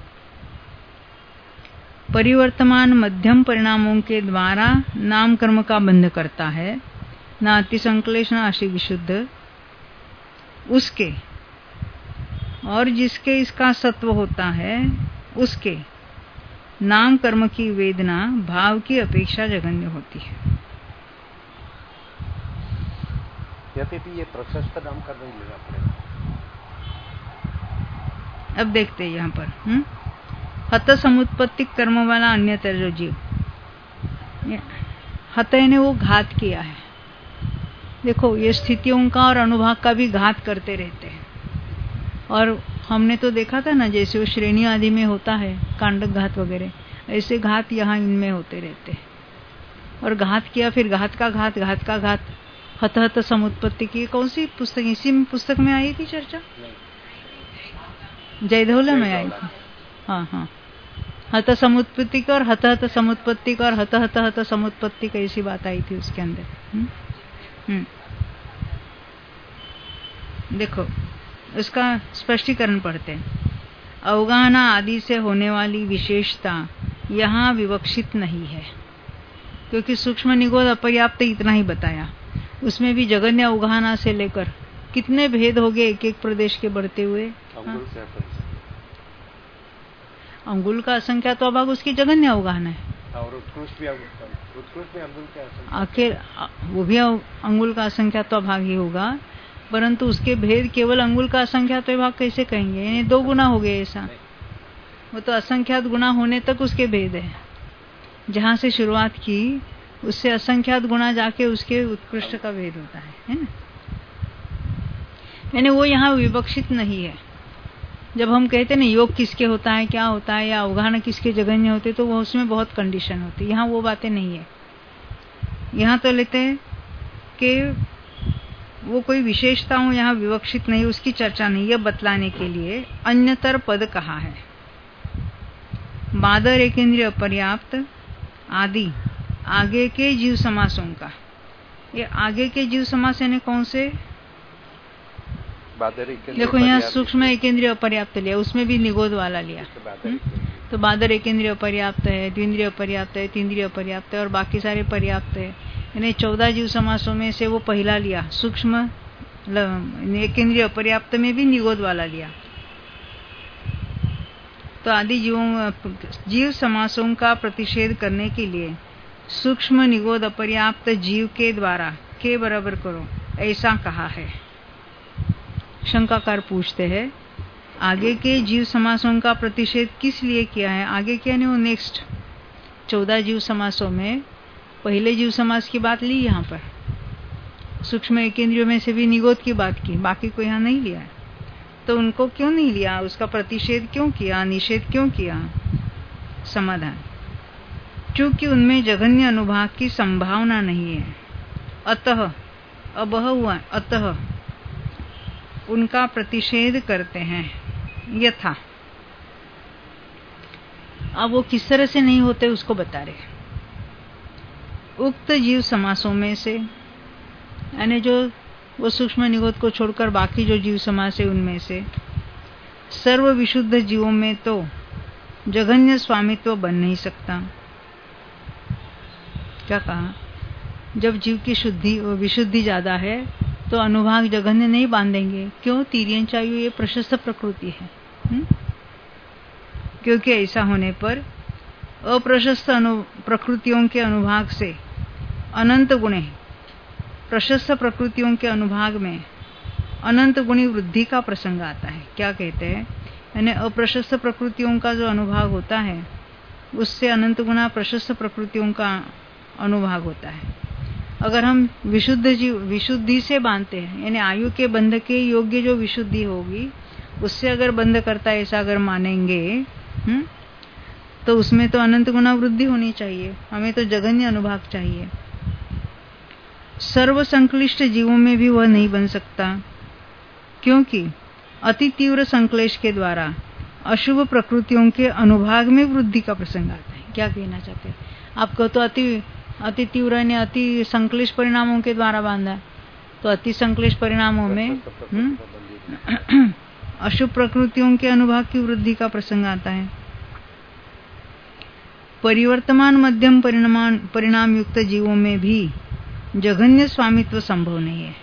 परिवर्तमान मध्यम परिणामों के द्वारा नाम कर्म का बंध करता है, न अति संक्लेश न अति विशुद्ध, उसके और जिसके इसका सत्व होता है उसके नाम कर्म की वेदना भाव की अपेक्षा जघन्य होती है। यद्यपि ये प्रशस्त नाम कर्म ही लेना पड़ेगा। अब देखते हैं यहाँ पर हम्म हत समुत्पत्ति कर्म वाला अन्यतर जो जीव, हत ने वो घात किया है। देखो ये स्थितियों का और अनुभाग का भी घात करते रहते हैं। और हमने तो देखा था ना, जैसे वो श्रेणी आदि में होता है कांडक घात वगैरह, ऐसे घात यहाँ इनमें होते रहते हैं। और घात किया, फिर घात का घात, घात का घात, हत हत समुत्पत्ति की। कौन सी पुस्तक, इसी में पुस्तक में आई थी चर्चा? जयधौला में आई थी। हाँ हाँ, हत समुत्पत्ति का और हत हत समुत्पत्ति का और हत हत हत समुत्पत्ति का, ऐसी बात आई थी उसके अंदर। हुँ? हुँ? देखो इसका स्पष्टीकरण पढ़ते हैं। अवगाहना आदि से होने वाली विशेषता यहाँ विवक्षित नहीं है, क्योंकि सूक्ष्म निगोद अपर्याप्त इतना ही बताया। उसमें भी जगन्य अवगाहना से लेकर कितने भेद हो गए एक एक प्रदेश के बढ़ते हुए। हाँ? अंगुल का असंख्यात अभाग उसकी जगन्य अवगाहना है। और उत्कृष्ट भी उत्कृष्ट भी अंगुल का आखिर वो भी अंगुल का असंख्यात अभाग ही होगा, परंतु उसके भेद केवल अंगुल का असंख्यात विभाग कैसे कहेंगे? यानी दो गुना हो गए ऐसा। वो तो असंख्यात गुना होने तक उसके भेद है। जहां से शुरुआत की उससे असंख्यात गुना जाके उसके उत्कृष्ट का भेद होता है, है ना। यानी वो यहाँ विवक्षित नहीं है। जब हम कहते हैं ना योग किसके होता है, क्या होता है, या अवगाहन किसके जगन्य होते, तो वो उसमें बहुत कंडीशन होती है। यहाँ वो बातें नहीं है। यहाँ तो लेते हैं कि वो कोई विशेषता हो यहाँ विवक्षित नहीं, उसकी चर्चा नहीं, यह बतलाने के लिए अन्यतर पद कहा है। बादर एकेंद्रिय अपर्याप्त आदि आगे के जीव समासों का, ये आगे के जीव समास यानी कौन से? देखो यहाँ सूक्ष्म एकेंद्रिय अपर्याप्त लिया, उसमें भी निगोद वाला लिया। तो बादर एकेंद्रिय अपर्याप्त है, द्विंद्रिय अपर्याप्त है, तीन्द्रिय अपर्याप्त है और बाकी सारे पर्याप्त है। यानी चौदह जीव समासों में से वो पहला लिया, सूक्ष्म एकेंद्रिय अपर्याप्त में भी निगोद वाला लिया। तो आदि जीवों जीव समासों का प्रतिषेध करने के लिए सूक्ष्म निगोद अपर्याप्त जीव के द्वारा के बराबर करो ऐसा कहा है। शंकाकार पूछते हैं आगे के जीव समासों का प्रतिषेध किस लिए किया है? आगे क्या नहीं, वो नेक्स्ट चौदह जीव समासों में पहले जीव समास की बात ली, यहाँ पर सूक्ष्म एकेंद्रियों में से भी निगोद की बात की, बाकी को यहाँ नहीं लिया है। तो उनको क्यों नहीं लिया, उसका प्रतिषेध क्यों किया, निषेध क्यों किया? समाधान, क्योंकि उनमें जघन्य अनुभाग की संभावना नहीं है। अतः अबह हुआ, अतः उनका प्रतिषेध करते हैं। यथा, अब वो किस तरह से नहीं होते उसको बता रहे। उक्त जीव समासों में से, यानी जो वो सूक्ष्म निगोद को छोड़कर बाकी जो जीव समास है उनमें से सर्व विशुद्ध जीवों में तो जघन्य स्वामित्व बन नहीं सकता। क्या कहा? जब जीव की शुद्धि और विशुद्धि ज्यादा है तो अनुभाग जघन्य नहीं बांधेंगे। क्यों? तीर्यंचायु ये प्रशस्त प्रकृति है। हुँ? क्योंकि ऐसा होने पर अप्रशस्त अनु प्रकृतियों के अनुभाग से अनंत गुणे, प्रशस्त प्रकृतियों के अनुभाग में अनंत गुणी वृद्धि का प्रसंग आता है। क्या कहते हैं? यानी अप्रशस्त प्रकृतियों का जो अनुभाग होता है उससे अनंत गुना प्रशस्त प्रकृतियों का अनुभाग होता है। अगर हम विशुद्ध जीव विशुद्धि से बांधते हैं, यानी आयु के बंध के योग्य जो विशुद्धि होगी उससे अगर बंध करता है ऐसा अगर मानेंगे, हुँ? तो उसमें तो अनंत गुना वृद्धि होनी चाहिए, हमें तो जघन्य अनुभाग चाहिए। सर्व संक्लिष्ट जीवों में भी वह नहीं बन सकता, क्योंकि अति तीव्र संक्लेश के द्वारा अशुभ प्रकृतियों के अनुभाग में वृद्धि का प्रसंग आता है। क्या कहना चाहते हैं? आपको तो अति अति तीव्र ने अति संक्लिष्ट परिणामों के द्वारा बांधा, तो अति संक्लिष्ट परिणामों में अशुभ प्रकृतियों के अनुभाग की वृद्धि का प्रसंग आता है। परिवर्तमान मध्यम परिणाम परिणाम युक्त जीवों में भी जघन्य स्वामित्व संभव नहीं है।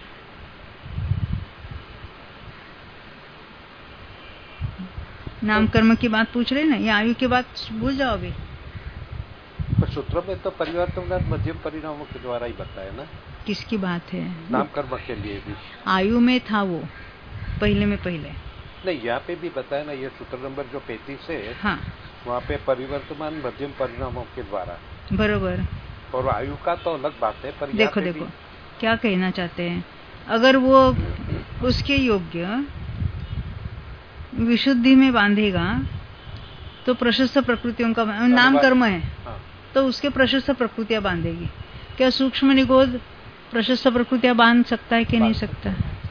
नाम कर्म की बात पूछ रहे ना, या आयु की बात भूल जाओ अभी। पर सूत्रों में तो परिवर्तन मध्यम परिणामों के द्वारा ही बताया ना। किसकी बात है? नाम कर्म के लिए भी आयु में था वो पहले में पहले नहीं, यहाँ पे भी बताया ना, ये सूत्र नंबर जो पैंतीस है, हाँ, वहाँ पे परिवर्तमान मध्यम परिणामों के द्वारा बरोबर। और आयु का तो अलग बात है। पर देखो देखो क्या कहना चाहते हैं, अगर वो उसके योग्य विशुद्धि में बांधेगा तो प्रशस्त प्रकृतियों का नाम कर्म है, हाँ, तो उसके प्रशस्त प्रकृतियां बांधेगी। क्या सूक्ष्म निगोद प्रशस्त प्रकृतियां बांध सकता है कि नहीं सकता?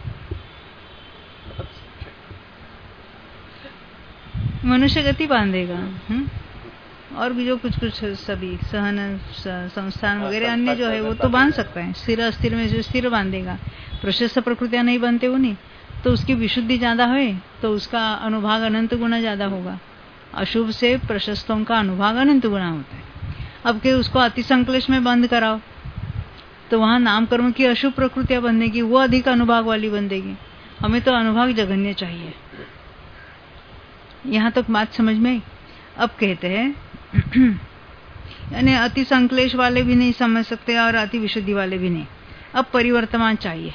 मनुष्य गति बांधेगा, हुँ? और भी जो कुछ कुछ सभी सहन संस्थान वगैरह अन्य जो है वो तो बांध सकता है। स्थिर अस्थिर में जो स्थिर बांधेगा, प्रशस्त प्रकृतियां नहीं बांधते वो नहीं, तो उसकी विशुद्धि ज्यादा है तो उसका अनुभाग अनंत गुना ज्यादा होगा। अशुभ से प्रशस्तों का अनुभाग अनंत गुना होता है। अब के उसको अति संक्लेश में बंद कराओ तो वहां नाम कर्म की अशुभ प्रकृतियां बंधेगी, वो अधिक अनुभाग वाली बंधेगी। हमें तो अनुभाग जघन्य चाहिए। यहाँ तक बात समझ में आई? अब कहते हैं यानी अति संक्लेश वाले भी नहीं समझ सकते और अति विशुद्धि वाले भी नहीं। अब परिवर्तमान चाहिए।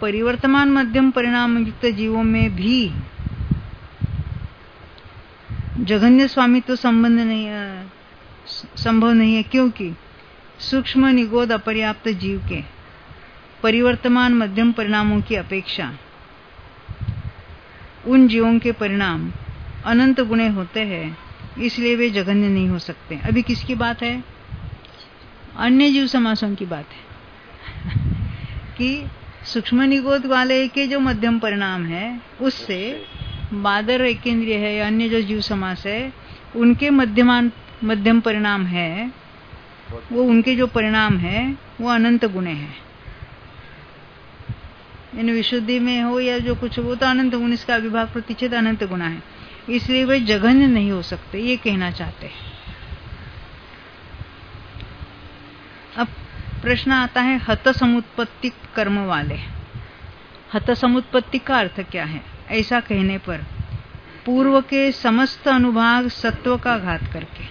परिवर्तमान मध्यम परिणाम युक्त जीवों में भी जघन्य स्वामित्व संबंध नहीं संभव नहीं है, क्योंकि सूक्ष्म निगोद अपर्याप्त जीव के परिवर्तमान मध्यम परिणामों की अपेक्षा उन जीवों के परिणाम अनंत गुणे होते हैं, इसलिए वे जघन्य नहीं हो सकते। अभी किसकी बात है? अन्य जीव समासों की बात है कि सूक्ष्म निगोद वाले के जो मध्यम परिणाम है उससे बादर एकेंद्रिय है या अन्य जो जीव समास है उनके मध्यमान मध्यम परिणाम है, वो उनके जो परिणाम है वो अनंत गुणे हैं। इन विशुद्धि में हो या जो कुछ वो तो अनंत गुण, इसका अविभाग प्रतिच्छेद अनंत गुणा है, इसलिए वे जघन्य नहीं हो सकते, ये कहना चाहते हैं। अब प्रश्न आता है हत समुत्पत्ति कर्म वाले। हत समुत्पत्ति का अर्थ क्या है? ऐसा कहने पर पूर्व के समस्त अनुभाग सत्व का घात करके,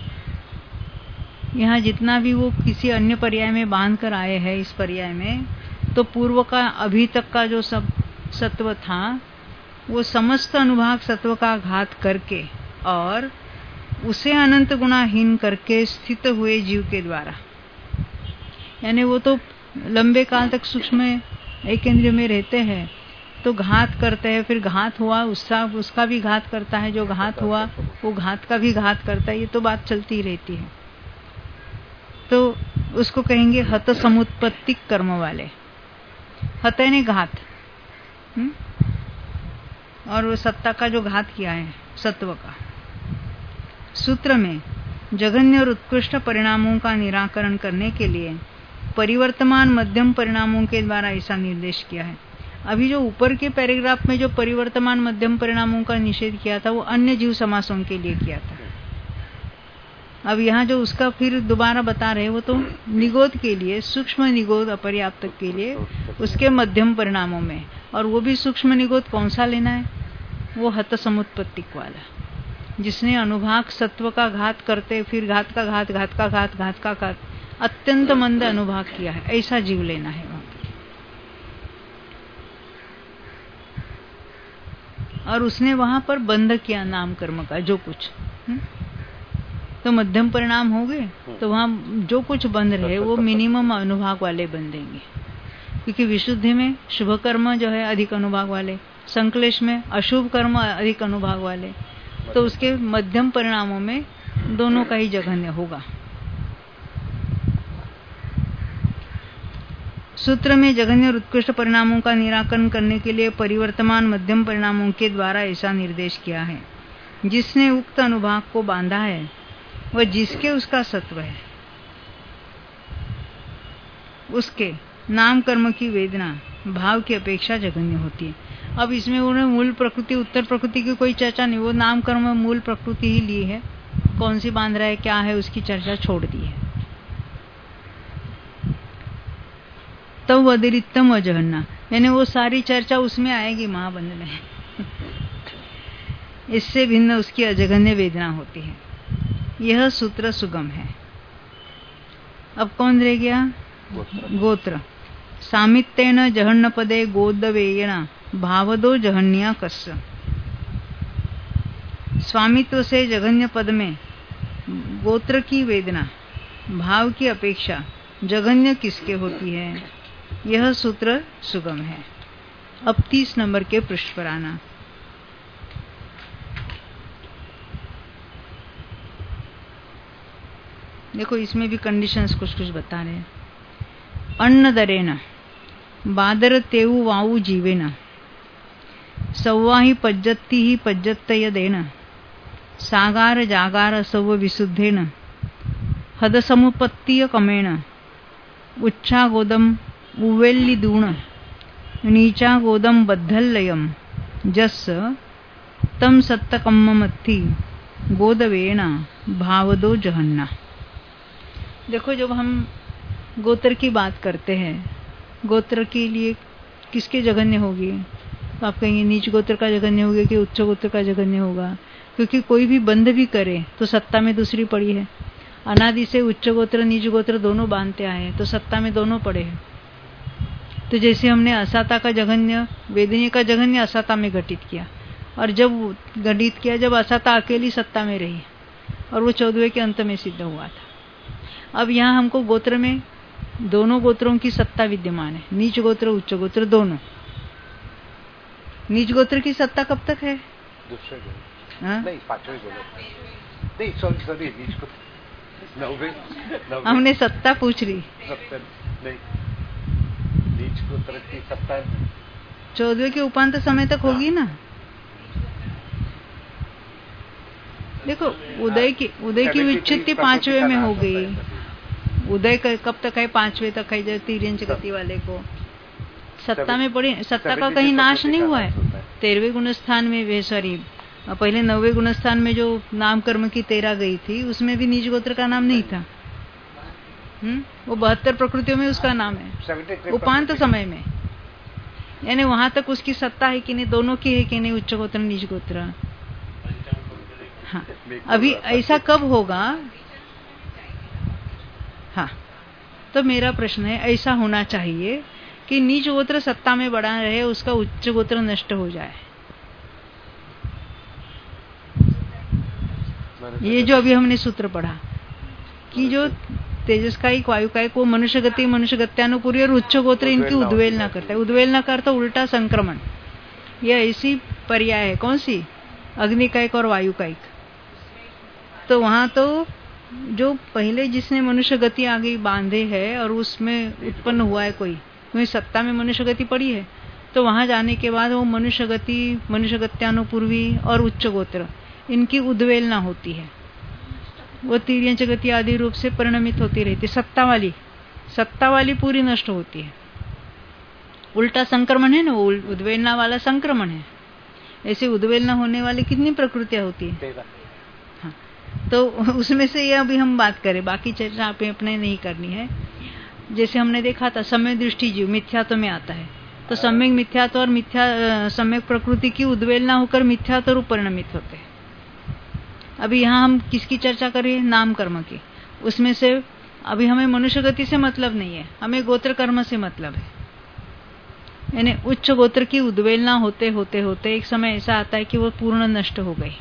यहाँ जितना भी वो किसी अन्य पर्याय में बांध कर आए हैं इस पर्याय में, तो पूर्व का अभी तक का जो सब सत्व था वो समस्त अनुभाग सत्व का घात करके और उसे अनंत गुणाहीन करके स्थित हुए जीव के द्वारा, यानी वो तो लंबे काल तक सूक्ष्म एकेंद्रिय में रहते हैं तो घात करते हैं, फिर घात हुआ उसका उसका भी घात करता है, जो घात हुआ वो घात का भी घात करता है, ये तो बात चलती ही रहती है। तो उसको कहेंगे हत समुत्पत्ति कर्म वाले। हत ने घात, हुँ? और वो सत्ता का जो घात किया है सत्व का। सूत्र में जघन्य और उत्कृष्ट परिणामों का निराकरण करने के लिए परिवर्तमान मध्यम परिणामों के द्वारा ऐसा निर्देश किया है। अभी जो ऊपर के पैराग्राफ में जो परिवर्तमान मध्यम परिणामों का निषेध किया था वो अन्य जीव समासों के लिए किया था। अब यहाँ जो उसका फिर दोबारा बता रहे वो तो निगोद के लिए, सूक्ष्म निगोद अपर्याप्त के लिए उसके मध्यम परिणामों में, और वो भी सूक्ष्म निगोद कौन सा लेना है? वो हत समुत्पत्तिक वाला, जिसने अनुभाग सत्व का घात करते फिर घात का घात घात का घात घात का घात अत्यंत मंद अनुभाग किया है, ऐसा जीव लेना है वहां। और उसने वहां पर बंध किया नाम कर्म का जो कुछ, हुँ? तो मध्यम परिणाम हो गए, तो वहां जो कुछ बंध रहे वो मिनिमम अनुभाग वाले बंधेंगे, क्योंकि विशुद्धि में शुभ कर्म जो है अधिक अनुभाग वाले, संक्लेश में अशुभ कर्म अधिक अनुभाग वाले, तो उसके मध्यम परिणामों में दोनों का ही जघन्य होगा। सूत्र में जघन्य और उत्कृष्ट परिणामों का निराकरण करने के लिए परिवर्तमान मध्यम परिणामों के द्वारा ऐसा निर्देश किया है। जिसने उक्त अनुभाग को बांधा है वह जिसके उसका सत्व है, उसके नाम कर्म की वेदना भाव की अपेक्षा जघन्य होती है। अब इसमें उन्होंने मूल प्रकृति उत्तर प्रकृति की कोई चर्चा नहीं, वो नाम कर्म मूल प्रकृति ही ली है, कौन सी बांध रहा है क्या है उसकी चर्चा छोड़ दी है। तब अतिरिक्तम अजहन्ना, यानी वो सारी चर्चा उसमें आएगी महाबंध में इससे भिन्न उसकी अजघन्य वेदना होती है। यह सूत्र सुगम है। अब कौन रह गया? गोत्र, गोत्र। सामित्येन जहन्न पदे गोदवेयण भावदो जहन्या कस्य। स्वामित्व से जघन्य पद में गोत्र की वेदना भाव की अपेक्षा जघन्य किसके होती है? यह सूत्र सुगम है। अब तीस नंबर के पृष्ठ पर आना। देखो इसमें भी कंडीशंस कुछ कुछ बता रहे हैं। अन्न दरेन बादर तेऊ वाऊ जीवेन सव्वाहि पज्जत्ति ही पज्जत्तयदेन सागार जागार सव्व विशुद्धेन हद समुपत्तीय कमेण उच्छा गोदम उवेल्ली दूण नीचा गोदम बद्धल्लयम जस तम सत्तकम्ममत्थि गोदवेण भावदो जहन्ना। देखो जब हम गोत्र की बात करते हैं, गोत्र के लिए किसके जघन्य होगी? तो आप कहेंगे नीच गोत्र का जघन्य होगा कि उच्च गोत्र का जघन्य होगा, क्योंकि कोई भी बंध भी करे तो सत्ता में दूसरी पड़ी है। अनादि से उच्च गोत्र नीच गोत्र दोनों बांधते आए हैं, तो सत्ता में दोनों पड़े हैं। तो जैसे हमने असाता का जघन्य वेदनीय का जघन्य असाता में घटित किया, और जब गणित किया, जब असत्ता अकेली सत्ता में रही और वो चौदहवें के अंत में सिद्ध हुआ था। अब यहाँ हमको गोत्र में दोनों गोत्रों की सत्ता विद्यमान है, नीच गोत्र उच्च गोत्र दोनों। नीच गोत्र की सत्ता कब तक है? दूसरे गोत्र हाँ? नहीं, पांचवें गोत्र नहीं, सॉरी सॉरी नीच गोत्र नौवे, नौवे हमने सत्ता पूछ रही। सत्ता नहीं, नीच गोत्र की सत्ता चौदहवें के उपांत समय तक होगी ना। देखो उदय की उदय की विच्छित्ति पांचवे में हो गई। उदय कब तक है? पांचवे तक है। जो तिर्यंच गति वाले को सत्ता में पड़ी, सत्ता का कहीं नाश नहीं हुआ है। तेरहवें गुणस्थान में, सॉरी पहले नौवे गुणस्थान में जो नाम कर्म की तेरह गई थी, उसमें भी नीच गोत्र का नाम नहीं था। हम्म वो बहत्तर प्रकृतियों में उसका नाम है उपांत समय में, यानी वहां तक उसकी सत्ता है कि नहीं, दोनों की है कि नहीं, उच्च गोत्र नीच गोत्र। हाँ, अभी ऐसा कब होगा? हाँ, तो मेरा प्रश्न है, ऐसा होना चाहिए कि नीच गोत्र सत्ता में बना रहे, उसका उच्च गोत्र नष्ट हो जाए। ये जो अभी हमने सूत्र पढ़ा कि जो तेजस्कायिक वायुकायिक वो मनुष्य गति मनुष्य गत्यानुपूर्वी और उच्च गोत्र इनकी उद्वेलना करता है। उद्वेलना करता उल्टा संक्रमण, यह ऐसी पर्याय है। कौन सी? अग्निकायिक और वायुकायिक। तो वहां तो जो पहले जिसने मनुष्य गति आगे बांधे है और उसमें उत्पन्न हुआ है कोई, वही सत्ता में मनुष्य गति पड़ी है, तो वहां जाने के बाद वो मनुष्य गति मनुष्य गत्यानुपूर्वी और उच्च गोत्र इनकी उद्वेलना होती है। वो तिर्यंच गति आदि रूप से परिणमित होती रहती। सत्ता वाली सत्ता वाली पूरी नष्ट होती है। उल्टा संक्रमण है ना, वो उद्वेलना वाला संक्रमण है। ऐसे उद्वेलना होने वाली कितनी प्रकृतियां होती है? हाँ, तो उसमें से ये अभी हम बात करें, बाकी चर्चा आप अपने नहीं करनी है। जैसे हमने देखा था सम्यक दृष्टि जीव मिथ्यात्व में आता है, तो सम्यक मिथ्यात्व और मिथ्या सम्यक प्रकृति की उद्वेलना होकर मिथ्यात्व रूप परिणमित होते हैं। अभी यहाँ हम किसकी चर्चा करें? नाम कर्म की। उसमें से अभी हमें मनुष्य गति से मतलब नहीं है, हमें गोत्र कर्म से मतलब है। यानी उच्च गोत्र की उद्वेलना होते होते होते एक समय ऐसा आता है कि वो पूर्ण नष्ट हो गई।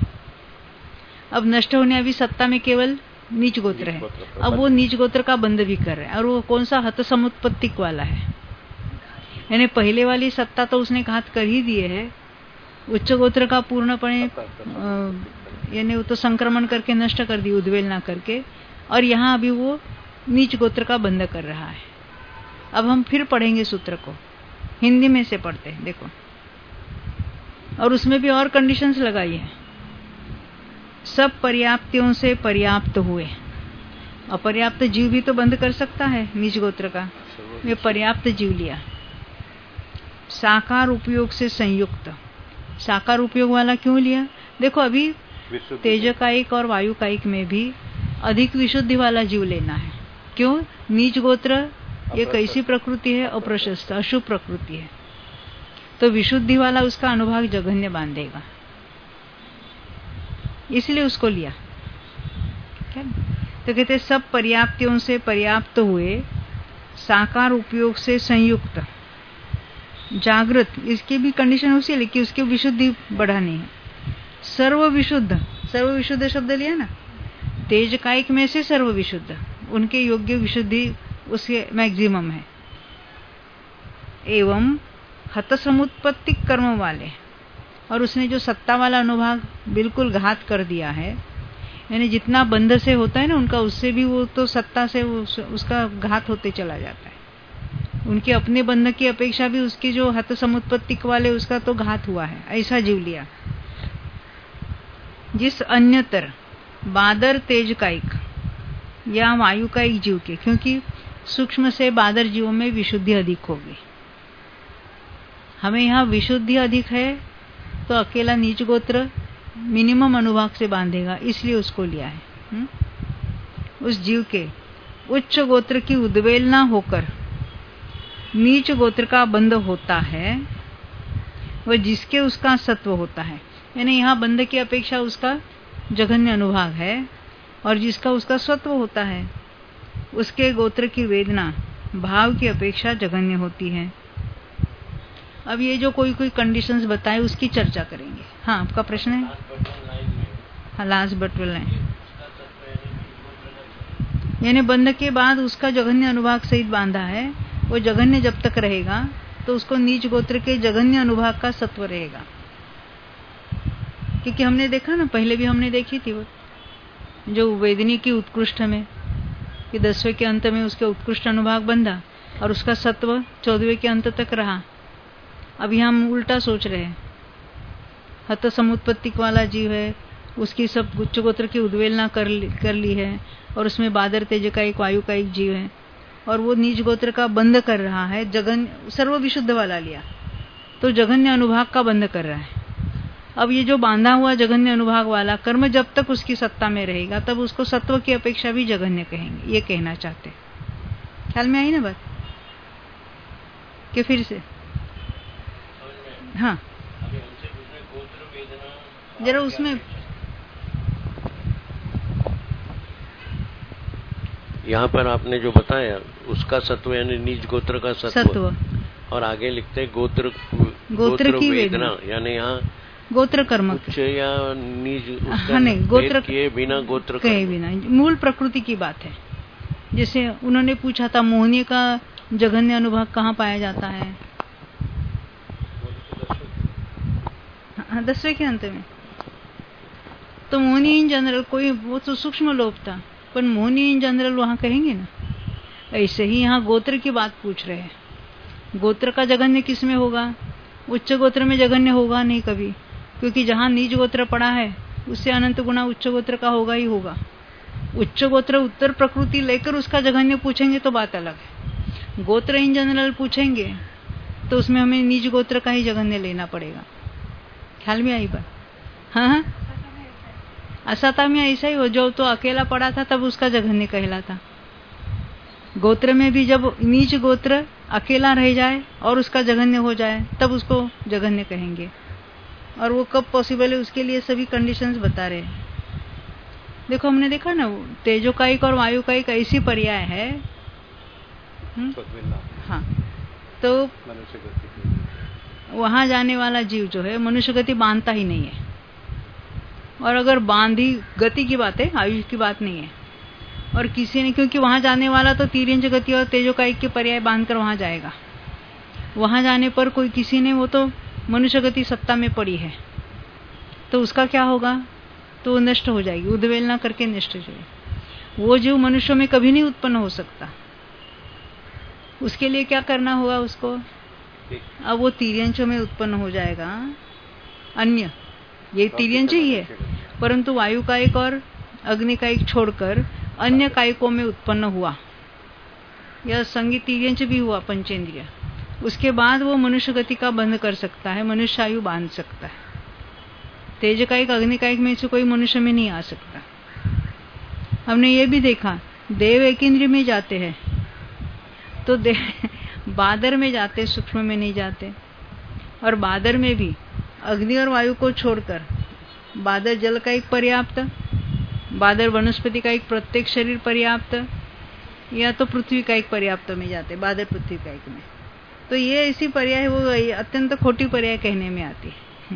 अब नष्ट होने अभी सत्ता में केवल नीच गोत्र है। अब वो नीच गोत्र का बंध भी कर रहे हैं, और वो कौन सा? हत समुत्पत्तिक वाला है। यानी पहले वाली सत्ता तो उसने घात कर ही दिए है। उच्च गोत्र का पूर्णपणे यानी वो तो संक्रमण करके नष्ट कर दी, उद्वेलना करके, और यहाँ अभी वो नीच गोत्र का बंध कर रहा है। अब हम फिर पढ़ेंगे सूत्र को, हिंदी में से पढ़ते हैं, देखो। और उसमें भी और कंडीशंस लगाई है। सब पर्याप्तियों से पर्याप्त हुए। अपर्याप्त जीव भी तो बंद कर सकता है नीच गोत्र का, ये पर्याप्त जीव लिया। साकार उपयोग से संयुक्त। साकार उपयोग वाला क्यों लिया? देखो अभी तेजकायिक और वायुकायिक में भी अधिक विशुद्धि वाला जीव लेना है। क्यों? नीच गोत्र ये कैसी प्रकृति है? अप्रशस्त अशुभ प्रकृति है, तो विशुद्धि वाला उसका अनुभाग जघन्य बांधेगा, इसलिए उसको लिया। क्या? तो कहते सब पर्याप्तियों से पर्याप्त हुए, साकार उपयोग से संयुक्त, जागृत, इसकी भी कंडीशन उसी है, लेकिन उसकी विशुद्धि बढ़ानी है। सर्व विशुद्ध, सर्व विशुद्ध शब्द लिया ना, तेज कायिक में से सर्व विशुद्ध, उनके योग्य विशुद्धि उसके मैक्सिमम है। एवं हत समुत्पत्ति कर्म वाले, और उसने जो सत्ता वाला अनुभाग बिल्कुल घात कर दिया है, यानी जितना बंध से होता है ना उनका, उससे भी वो तो सत्ता से उस, उसका घात होते चला जाता है। उनके अपने बंध की अपेक्षा भी उसकी जो हत समुत्पत्तिक वाले उसका तो घात हुआ है, ऐसा जीव लिया। जिस अन्यतर बादर तेज कायिक या वायुकायिक जीव के, क्योंकि सूक्ष्म से बादर जीवों में विशुद्धि अधिक होगी, हमें यहाँ विशुद्धि अधिक है, तो अकेला नीच गोत्र मिनिमम अनुभाग से बांधेगा, इसलिए उसको लिया है। हुँ? उस जीव के उच्च गोत्र की उद्वेलना होकर नीच गोत्र का बंध होता है, वह जिसके उसका सत्व होता है, यानी यहाँ बंध की अपेक्षा उसका जघन्य अनुभाग है, और जिसका उसका सत्व होता है उसके गोत्र की वेदना भाव की अपेक्षा जघन्य होती है। अब ये जो कोई कोई कंडीशंस बताए उसकी चर्चा करेंगे। हाँ, आपका प्रश्न है? हाँ, लास्ट बटवल लाइन यानी बंध के बाद उसका जघन्य अनुभाग सहित बांधा है, वो जघन्य जब तक रहेगा तो उसको नीच गोत्र के जघन्य अनुभाग का सत्व रहेगा। क्योंकि हमने देखा ना, पहले भी हमने देखी थी वो जो वेदनी की उत्कृष्ट में कि दसवें के अंत में उसके उत्कृष्ट अनुभाग बंधा और उसका सत्व चौदहवें के अंत तक रहा। अभी हम उल्टा सोच रहे हैं, हत समुत्पत्तिक वाला जीव है, उसकी सब उच्च गोत्र की उद्वेलना कर ली, कर ली है और उसमें बादर तेज का एक वायु का एक जीव है और वो नीच गोत्र का बंध कर रहा है। जगन्य सर्व विशुद्ध वाला लिया तो जघन्य अनुभाग का बंध कर रहा है। अब ये जो बांधा हुआ जघन्य अनुभाग वाला कर्म जब तक उसकी सत्ता में रहेगा तब उसको सत्व की अपेक्षा भी जघन्य कहेंगे, ये कहना चाहते। ख्याल में आई ना बात? कि फिर से हाँ जरा उसमें यहाँ पर आपने जो बताया उसका सत्व यानी नीच गोत्र का सत्व, सत्व। और आगे लिखते गोत्र गोत्र, गोत्र की वेदना, वेदना यानी यहाँ गोत्र कर्म उच्च या नीच हाँ नहीं गोत्र के बिना गोत्र के बिना मूल प्रकृति की बात है। जैसे उन्होंने पूछा था मोहनी का जघन्य अनुभाग कहाँ पाया जाता है? हाँ, दसवें के अंत में। तो मोहनी इन जनरल कोई वो तो सूक्ष्म लोभ था, पर मोहनी इन जनरल वहां कहेंगे ना। ऐसे ही यहाँ गोत्र की बात पूछ रहे हैं। गोत्र का जघन्य किस में होगा? उच्च गोत्र में जघन्य होगा नहीं कभी, क्योंकि जहां नीच गोत्र पड़ा है उससे अनंत गुना उच्च गोत्र का होगा ही होगा। उच्च गोत्र उत्तर प्रकृति लेकर उसका जघन्य पूछेंगे तो बात अलग है। गोत्र इन जनरल पूछेंगे तो उसमें हमें नीच गोत्र का ही जघन्य लेना पड़ेगा। ख्याल में आई बात? हाँ हाँ, असता में ऐसा ही हो, जो तो अकेला पड़ा था तब उसका जघन्य कहलाता। गोत्र में भी जब नीच गोत्र अकेला रह जाए और उसका जघन्य हो जाए तब उसको जघन्य कहेंगे। और वो कब पॉसिबल है उसके लिए सभी कंडीशंस बता रहे हैं। देखो हमने देखा ना, तेजोकायिक और वायुकायिक ऐसी पर्याय है। हाँ, तो वहां जाने वाला जीव जो है मनुष्य गति बांधता ही नहीं है। और अगर बांधी, गति की बात है, आयुष की बात नहीं है। और किसी ने, क्योंकि वहां जाने वाला तो तीर्यंच गति और तेजोकायिक के पर्याय बांधकर वहां जाएगा। वहां जाने पर कोई किसी ने, वो तो मनुष्य गति सत्ता में पड़ी है तो उसका क्या होगा? तो वो नष्ट हो जाएगी, उद्वेलना करके नष्ट हो जाएगी। वो जीव मनुष्यों में कभी नहीं उत्पन्न हो सकता। उसके लिए क्या करना होगा उसको? अब वो तीर्यंचों में उत्पन्न हो जाएगा। अन्य ये तीर्यंच ही है, परंतु वायु कायिक और अग्नि कायिक छोड़कर अन्य कायिकों में उत्पन्न हुआ। यह संगीत तीर्यंच भी हुआ पंचेंद्रिय। उसके बाद वो मनुष्य गति का बंध कर सकता है, मनुष्य आयु बांध सकता है। तेज कायिक अग्नि कायिक में से कोई मनुष्य में नहीं आ सकता। हमने ये भी देखा, देव एक इंद्रिय में जाते हैं तो बादर में जाते, सूक्ष्म में नहीं जाते। और बादर में भी अग्नि और वायु को छोड़कर बादर जल का एक पर्याप्त, बादर वनस्पति का एक प्रत्येक शरीर पर्याप्त, या तो पृथ्वी का एक पर्याप्त में जाते, बादर पृथ्वी का एक में। तो ये ऐसी पर्याय वो अत्यंत खोटी पर्याय कहने में आती है।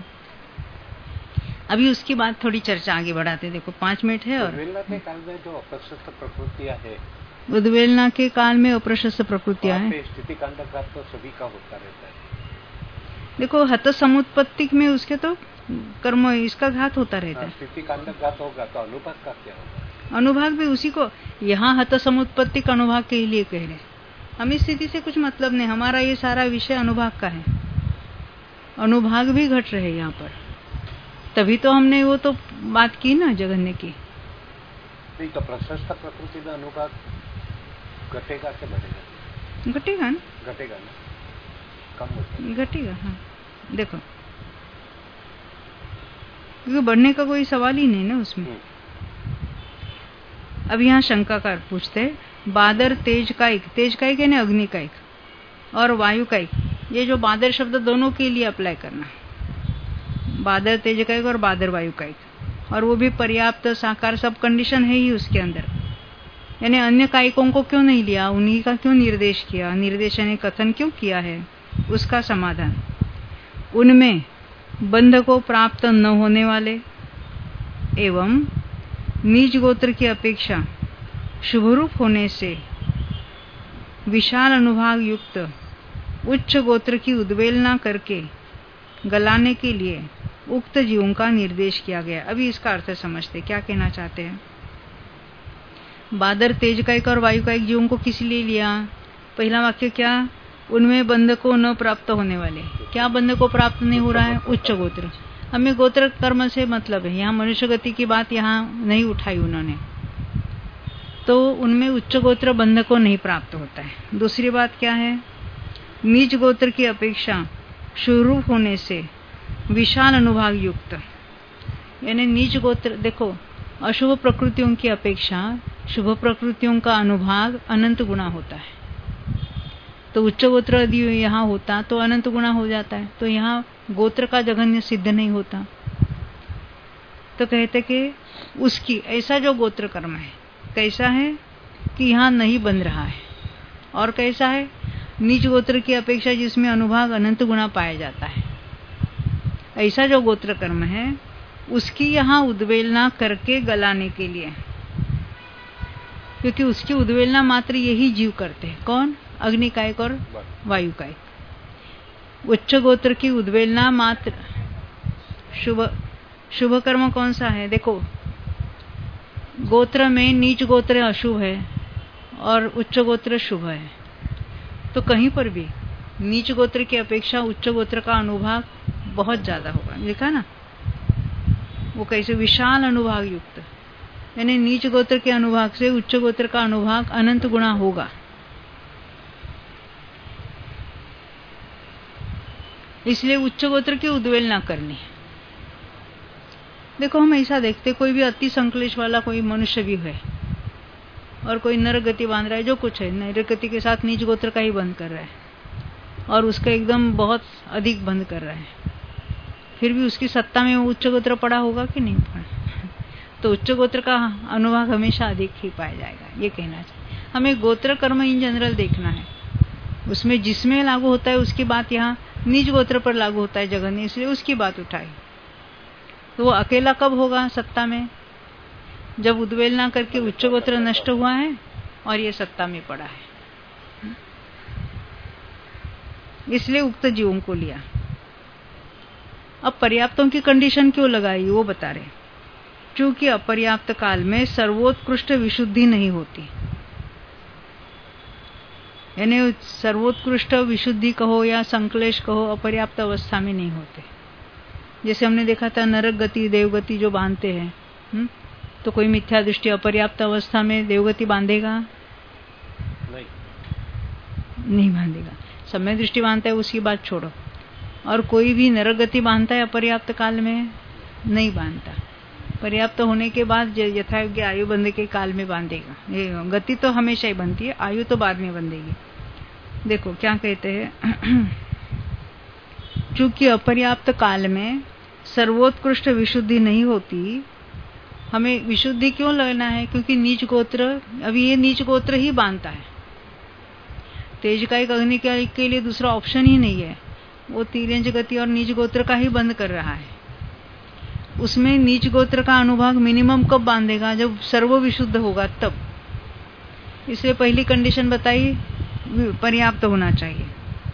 अभी उसकी बात थोड़ी चर्चा आगे बढ़ाते। देखो पांच मिनट है। और उद्वेलना के काल में जो अप्रशस्त प्रकृतियां है, उद्वेलना के काल में अप्रशस्त प्रकृतियां है, स्थिति कांडघात तो सभी का होता रहता है। देखो हत समुत्पत्तिक में उसके तो कर्म इसका घात होता रहता है। स्थिति कांडघात होगा तो अनुभाग का क्या होगा? अनुभाग भी उसी को, यहाँ हत समुत्पत्तिक अनुभाग के लिए कह रहे। हमें स्थिति से कुछ मतलब नहीं, हमारा ये सारा विषय अनुभाग का है। अनुभाग भी घट रहे यहाँ पर, तभी तो हमने वो तो बात की ना जघन्य की। नहीं तो प्रशस्त प्रकृति में अनुभाग घटेगा कि बढ़ेगा? घटेगा ना, घटेगा ना, कम होगा, घटेगा। हाँ देखो, क्योंकि बढ़ने का कोई सवाल ही नहीं ना उसमें। अब यहाँ शंकाकार पूछते, बादर तेज कायिक, तेज कायिक यानी अग्नि कायिक और वायु कायिक, ये जो बादर शब्द दोनों के लिए अप्लाई करना, बादर तेज कायिक और बादर वायु कायिक, और वो भी पर्याप्त साकार, सब कंडीशन है ही उसके अंदर। यानी अन्य कायिकों को क्यों नहीं लिया, उन्हीं का क्यों निर्देश किया, निर्देश यानी कथन क्यों किया है, उसका समाधान। उनमें बंध को प्राप्त न होने वाले एवं नीच गोत्र की अपेक्षा शुभरूप होने से विशाल अनुभाग युक्त उच्च गोत्र की उद्वेलना करके गलाने के लिए उक्त जीवों का निर्देश किया गया। अभी इसका अर्थ समझते, क्या कहना चाहते हैं। बादर, तेज का एक और वायु का एक जीवों को किस लिए लिया? पहला वाक्य क्या? उनमें बंध को न प्राप्त होने वाले। क्या बंध को प्राप्त नहीं हो रहा है? उच्च गोत्र। हमें गोत्र कर्म से मतलब है, यहाँ मनुष्य गति की बात यहाँ नहीं उठाई उन्होंने, तो उनमें उच्च गोत्र बंध को नहीं प्राप्त होता है। दूसरी बात क्या है? नीच गोत्र की अपेक्षा शुभरूप होने से विशाल अनुभाग युक्त, यानी नीच गोत्र, देखो अशुभ प्रकृतियों की अपेक्षा शुभ प्रकृतियों का अनुभाग अनंत गुना होता है। तो उच्च गोत्र यदि यहाँ होता तो अनंत गुना हो जाता है, तो यहाँ गोत्र का जघन्य सिद्ध नहीं होता। तो कहते कि उसकी ऐसा जो गोत्र कर्म है कैसा है कि यहाँ नहीं बन रहा है, और कैसा है? नीच गोत्र की अपेक्षा जिसमें अनुभाग अनंत गुना पाया जाता है, ऐसा जो गोत्र कर्म है उसकी यहाँ उद्वेलना करके गलाने के लिए, क्योंकि उसकी उद्वेलना मात्र यही जीव करते हैं। कौन? अग्निकायक और वायुकायक। उच्च गोत्र की उद्वेलना मात्र शुभ शुभ कर्म कौन सा है? देखो गोत्र में नीच गोत्र अशुभ है और उच्च गोत्र शुभ है, तो कहीं पर भी नीच गोत्र की अपेक्षा उच्च गोत्र का अनुभाग बहुत ज्यादा होगा। लिखा ना, वो कैसे? विशाल अनुभाग युक्त, यानी नीच गोत्र के अनुभाग से उच्च गोत्र का अनुभाग अनंत गुना होगा। इसलिए उच्च गोत्र की उद्वेलना करनी है। देखो हम ऐसा देखते, कोई भी अति संकलेश वाला कोई मनुष्य भी है और कोई नरक गति बांध रहा है, जो कुछ है नरक गति के साथ नीच गोत्र का ही बंद कर रहा है और उसका एकदम बहुत अधिक बंद कर रहा है, फिर भी उसकी सत्ता में उच्च गोत्र पड़ा होगा कि नहीं पड़ा? तो उच्च गोत्र का अनुभाग हमेशा अधिक ही पाया जाएगा, ये कहना चाहिए। हमें गोत्र कर्म इन जनरल देखना है, उसमें जिसमें लागू होता है उसकी बात यहाँ नीच गोत्र पर लागू होता है जगन ने, इसलिए उसकी बात उठाई। तो वो अकेला कब होगा सत्ता में? जब उद्वेलना करके उच्च गोत्र नष्ट हुआ है और ये सत्ता में पड़ा है, इसलिए उक्त जीवों को लिया। अब पर्याप्तों की कंडीशन क्यों लगाई वो बता रहे, क्योंकि अपर्याप्त काल में सर्वोत्कृष्ट विशुद्धि नहीं होती, यानी सर्वोत्कृष्ट विशुद्धि कहो या संकलेश कहो अपर्याप्त अवस्था में नहीं होते। जैसे हमने देखा था नरक गति देवगति जो बांधते हैं, हुँ? तो कोई मिथ्या दृष्टि अपर्याप्त अवस्था में देवगति बांधेगा? नहीं, नहीं बांधेगा। समय दृष्टि बांधता है उसकी बात छोड़ो, और कोई भी नरक गति बांधता है अपर्याप्त काल में? नहीं बांधता। पर्याप्त होने के बाद यथायोग्य आयु बंध के काल में बांधेगा। ये गति तो हमेशा ही बनती है, आयु तो बाद में बंधेगी। देखो क्या कहते हैं, चूंकि अपर्याप्त काल में सर्वोत्कृष्ट विशुद्धि नहीं होती, हमें विशुद्धि क्यों लेना है? क्योंकि नीच गोत्र, अभी ये नीच गोत्र ही बांधता है। तेज का एक अग्नि के लिए दूसरा ऑप्शन ही नहीं है, वो तिर्यंच गति और नीच गोत्र का ही बंद कर रहा है। उसमें नीच गोत्र का अनुभाग मिनिमम कब बांधेगा? जब सर्व विशुद्ध होगा तब। इसलिए पहली कंडीशन बताई पर्याप्त होना चाहिए।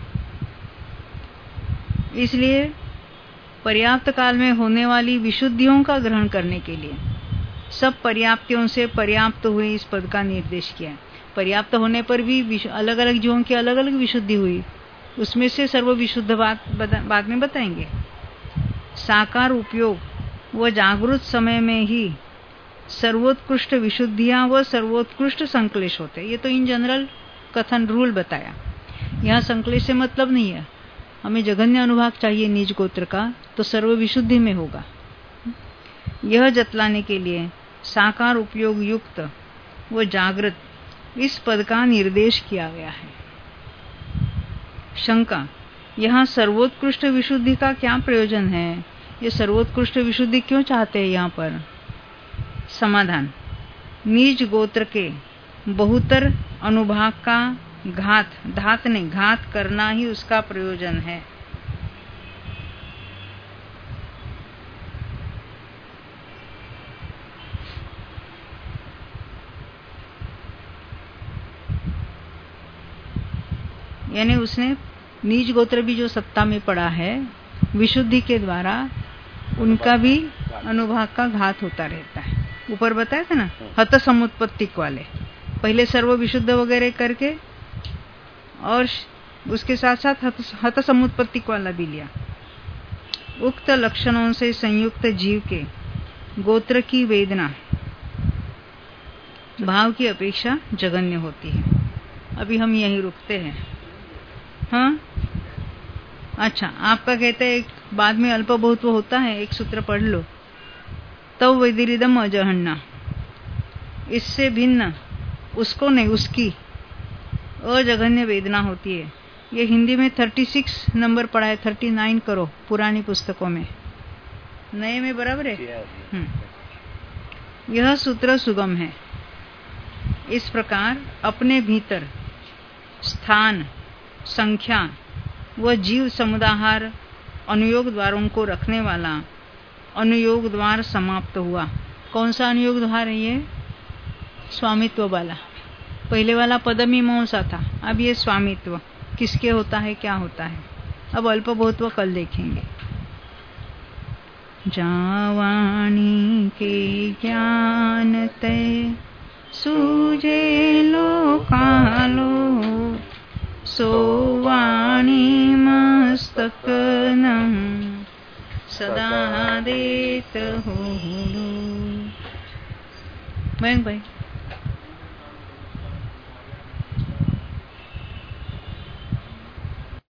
इसलिए पर्याप्त काल में होने वाली विशुद्धियों का ग्रहण करने के लिए सब पर्याप्तियों से पर्याप्त हुए इस पद का निर्देश किया है। पर्याप्त होने पर भी अलग अलग जीवों की अलग अलग विशुद्धि हुई, उसमें से सर्व विशुद्ध बात बाद में बताएंगे। साकार उपयोग व जागृत समय में ही सर्वोत्कृष्ट विशुद्धियां व सर्वोत्कृष्ट संकलेश होते। ये तो इन जनरल कथन रूल बताया। यहाँ संकलेश से मतलब नहीं है, हमें जघन्य अनुभाग चाहिए नीच गोत्र का, तो सर्व विशुद्धि में होगा। यह जतलाने के लिए साकार उपयोग युक्त व जागृत इस पद का निर्देश किया गया है। शंका, यहाँ सर्वोत्कृष्ट विशुद्धि का क्या प्रयोजन है? ये सर्वोत्कृष्ट विशुद्धि क्यों चाहते हैं यहाँ पर? समाधान, नीच गोत्र के बहुतर अनुभाग का घात, धात नहीं घात करना ही उसका प्रयोजन है। यानी उसने नीच गोत्र भी जो सत्ता में पड़ा है, विशुद्धि के द्वारा उनका भी अनुभाग का घात होता रहता है। ऊपर बताया था ना, हत समुत्पत्तिक वाले, पहले सर्व विशुद्ध वगैरह करके और उसके साथ साथ हत, हत समुत्पत्तिक वाला भी लिया। उक्त लक्षणों से संयुक्त जीव के गोत्र की वेदना भाव की अपेक्षा जघन्य होती है। अभी हम यहीं रुकते हैं। हाँ, अच्छा, आपका कहते हैं बाद में अल्प बहुत्व होता है, एक सूत्र पढ़ लो, तव वैदिरिदम अजहन्ना, इससे भिन्न उसको नहीं, उसकी अजघन्य वेदना होती है। ये हिंदी में छत्तीस नंबर पढ़ा है, उनतालीस करो पुरानी पुस्तकों में, नए में बराबर है। यह सूत्र सुगम है। इस प्रकार अपने भीतर स्थान, संख्या व जीव समुदाहार अनुयोग द्वारों को रखने वाला अनुयोग द्वार समाप्त हुआ। कौन सा अनुयोग द्वार है ये? स्वामित्व वाला। पहले वाला पदमीमांसा था, अब ये स्वामित्व किसके होता है, क्या होता है। अब अल्प बहुत्व कल देखेंगे। जावाणी के ज्ञान तय सूझे लोकालो, सोवाणी मस्तक नम सदा देत हो। मयंक भाई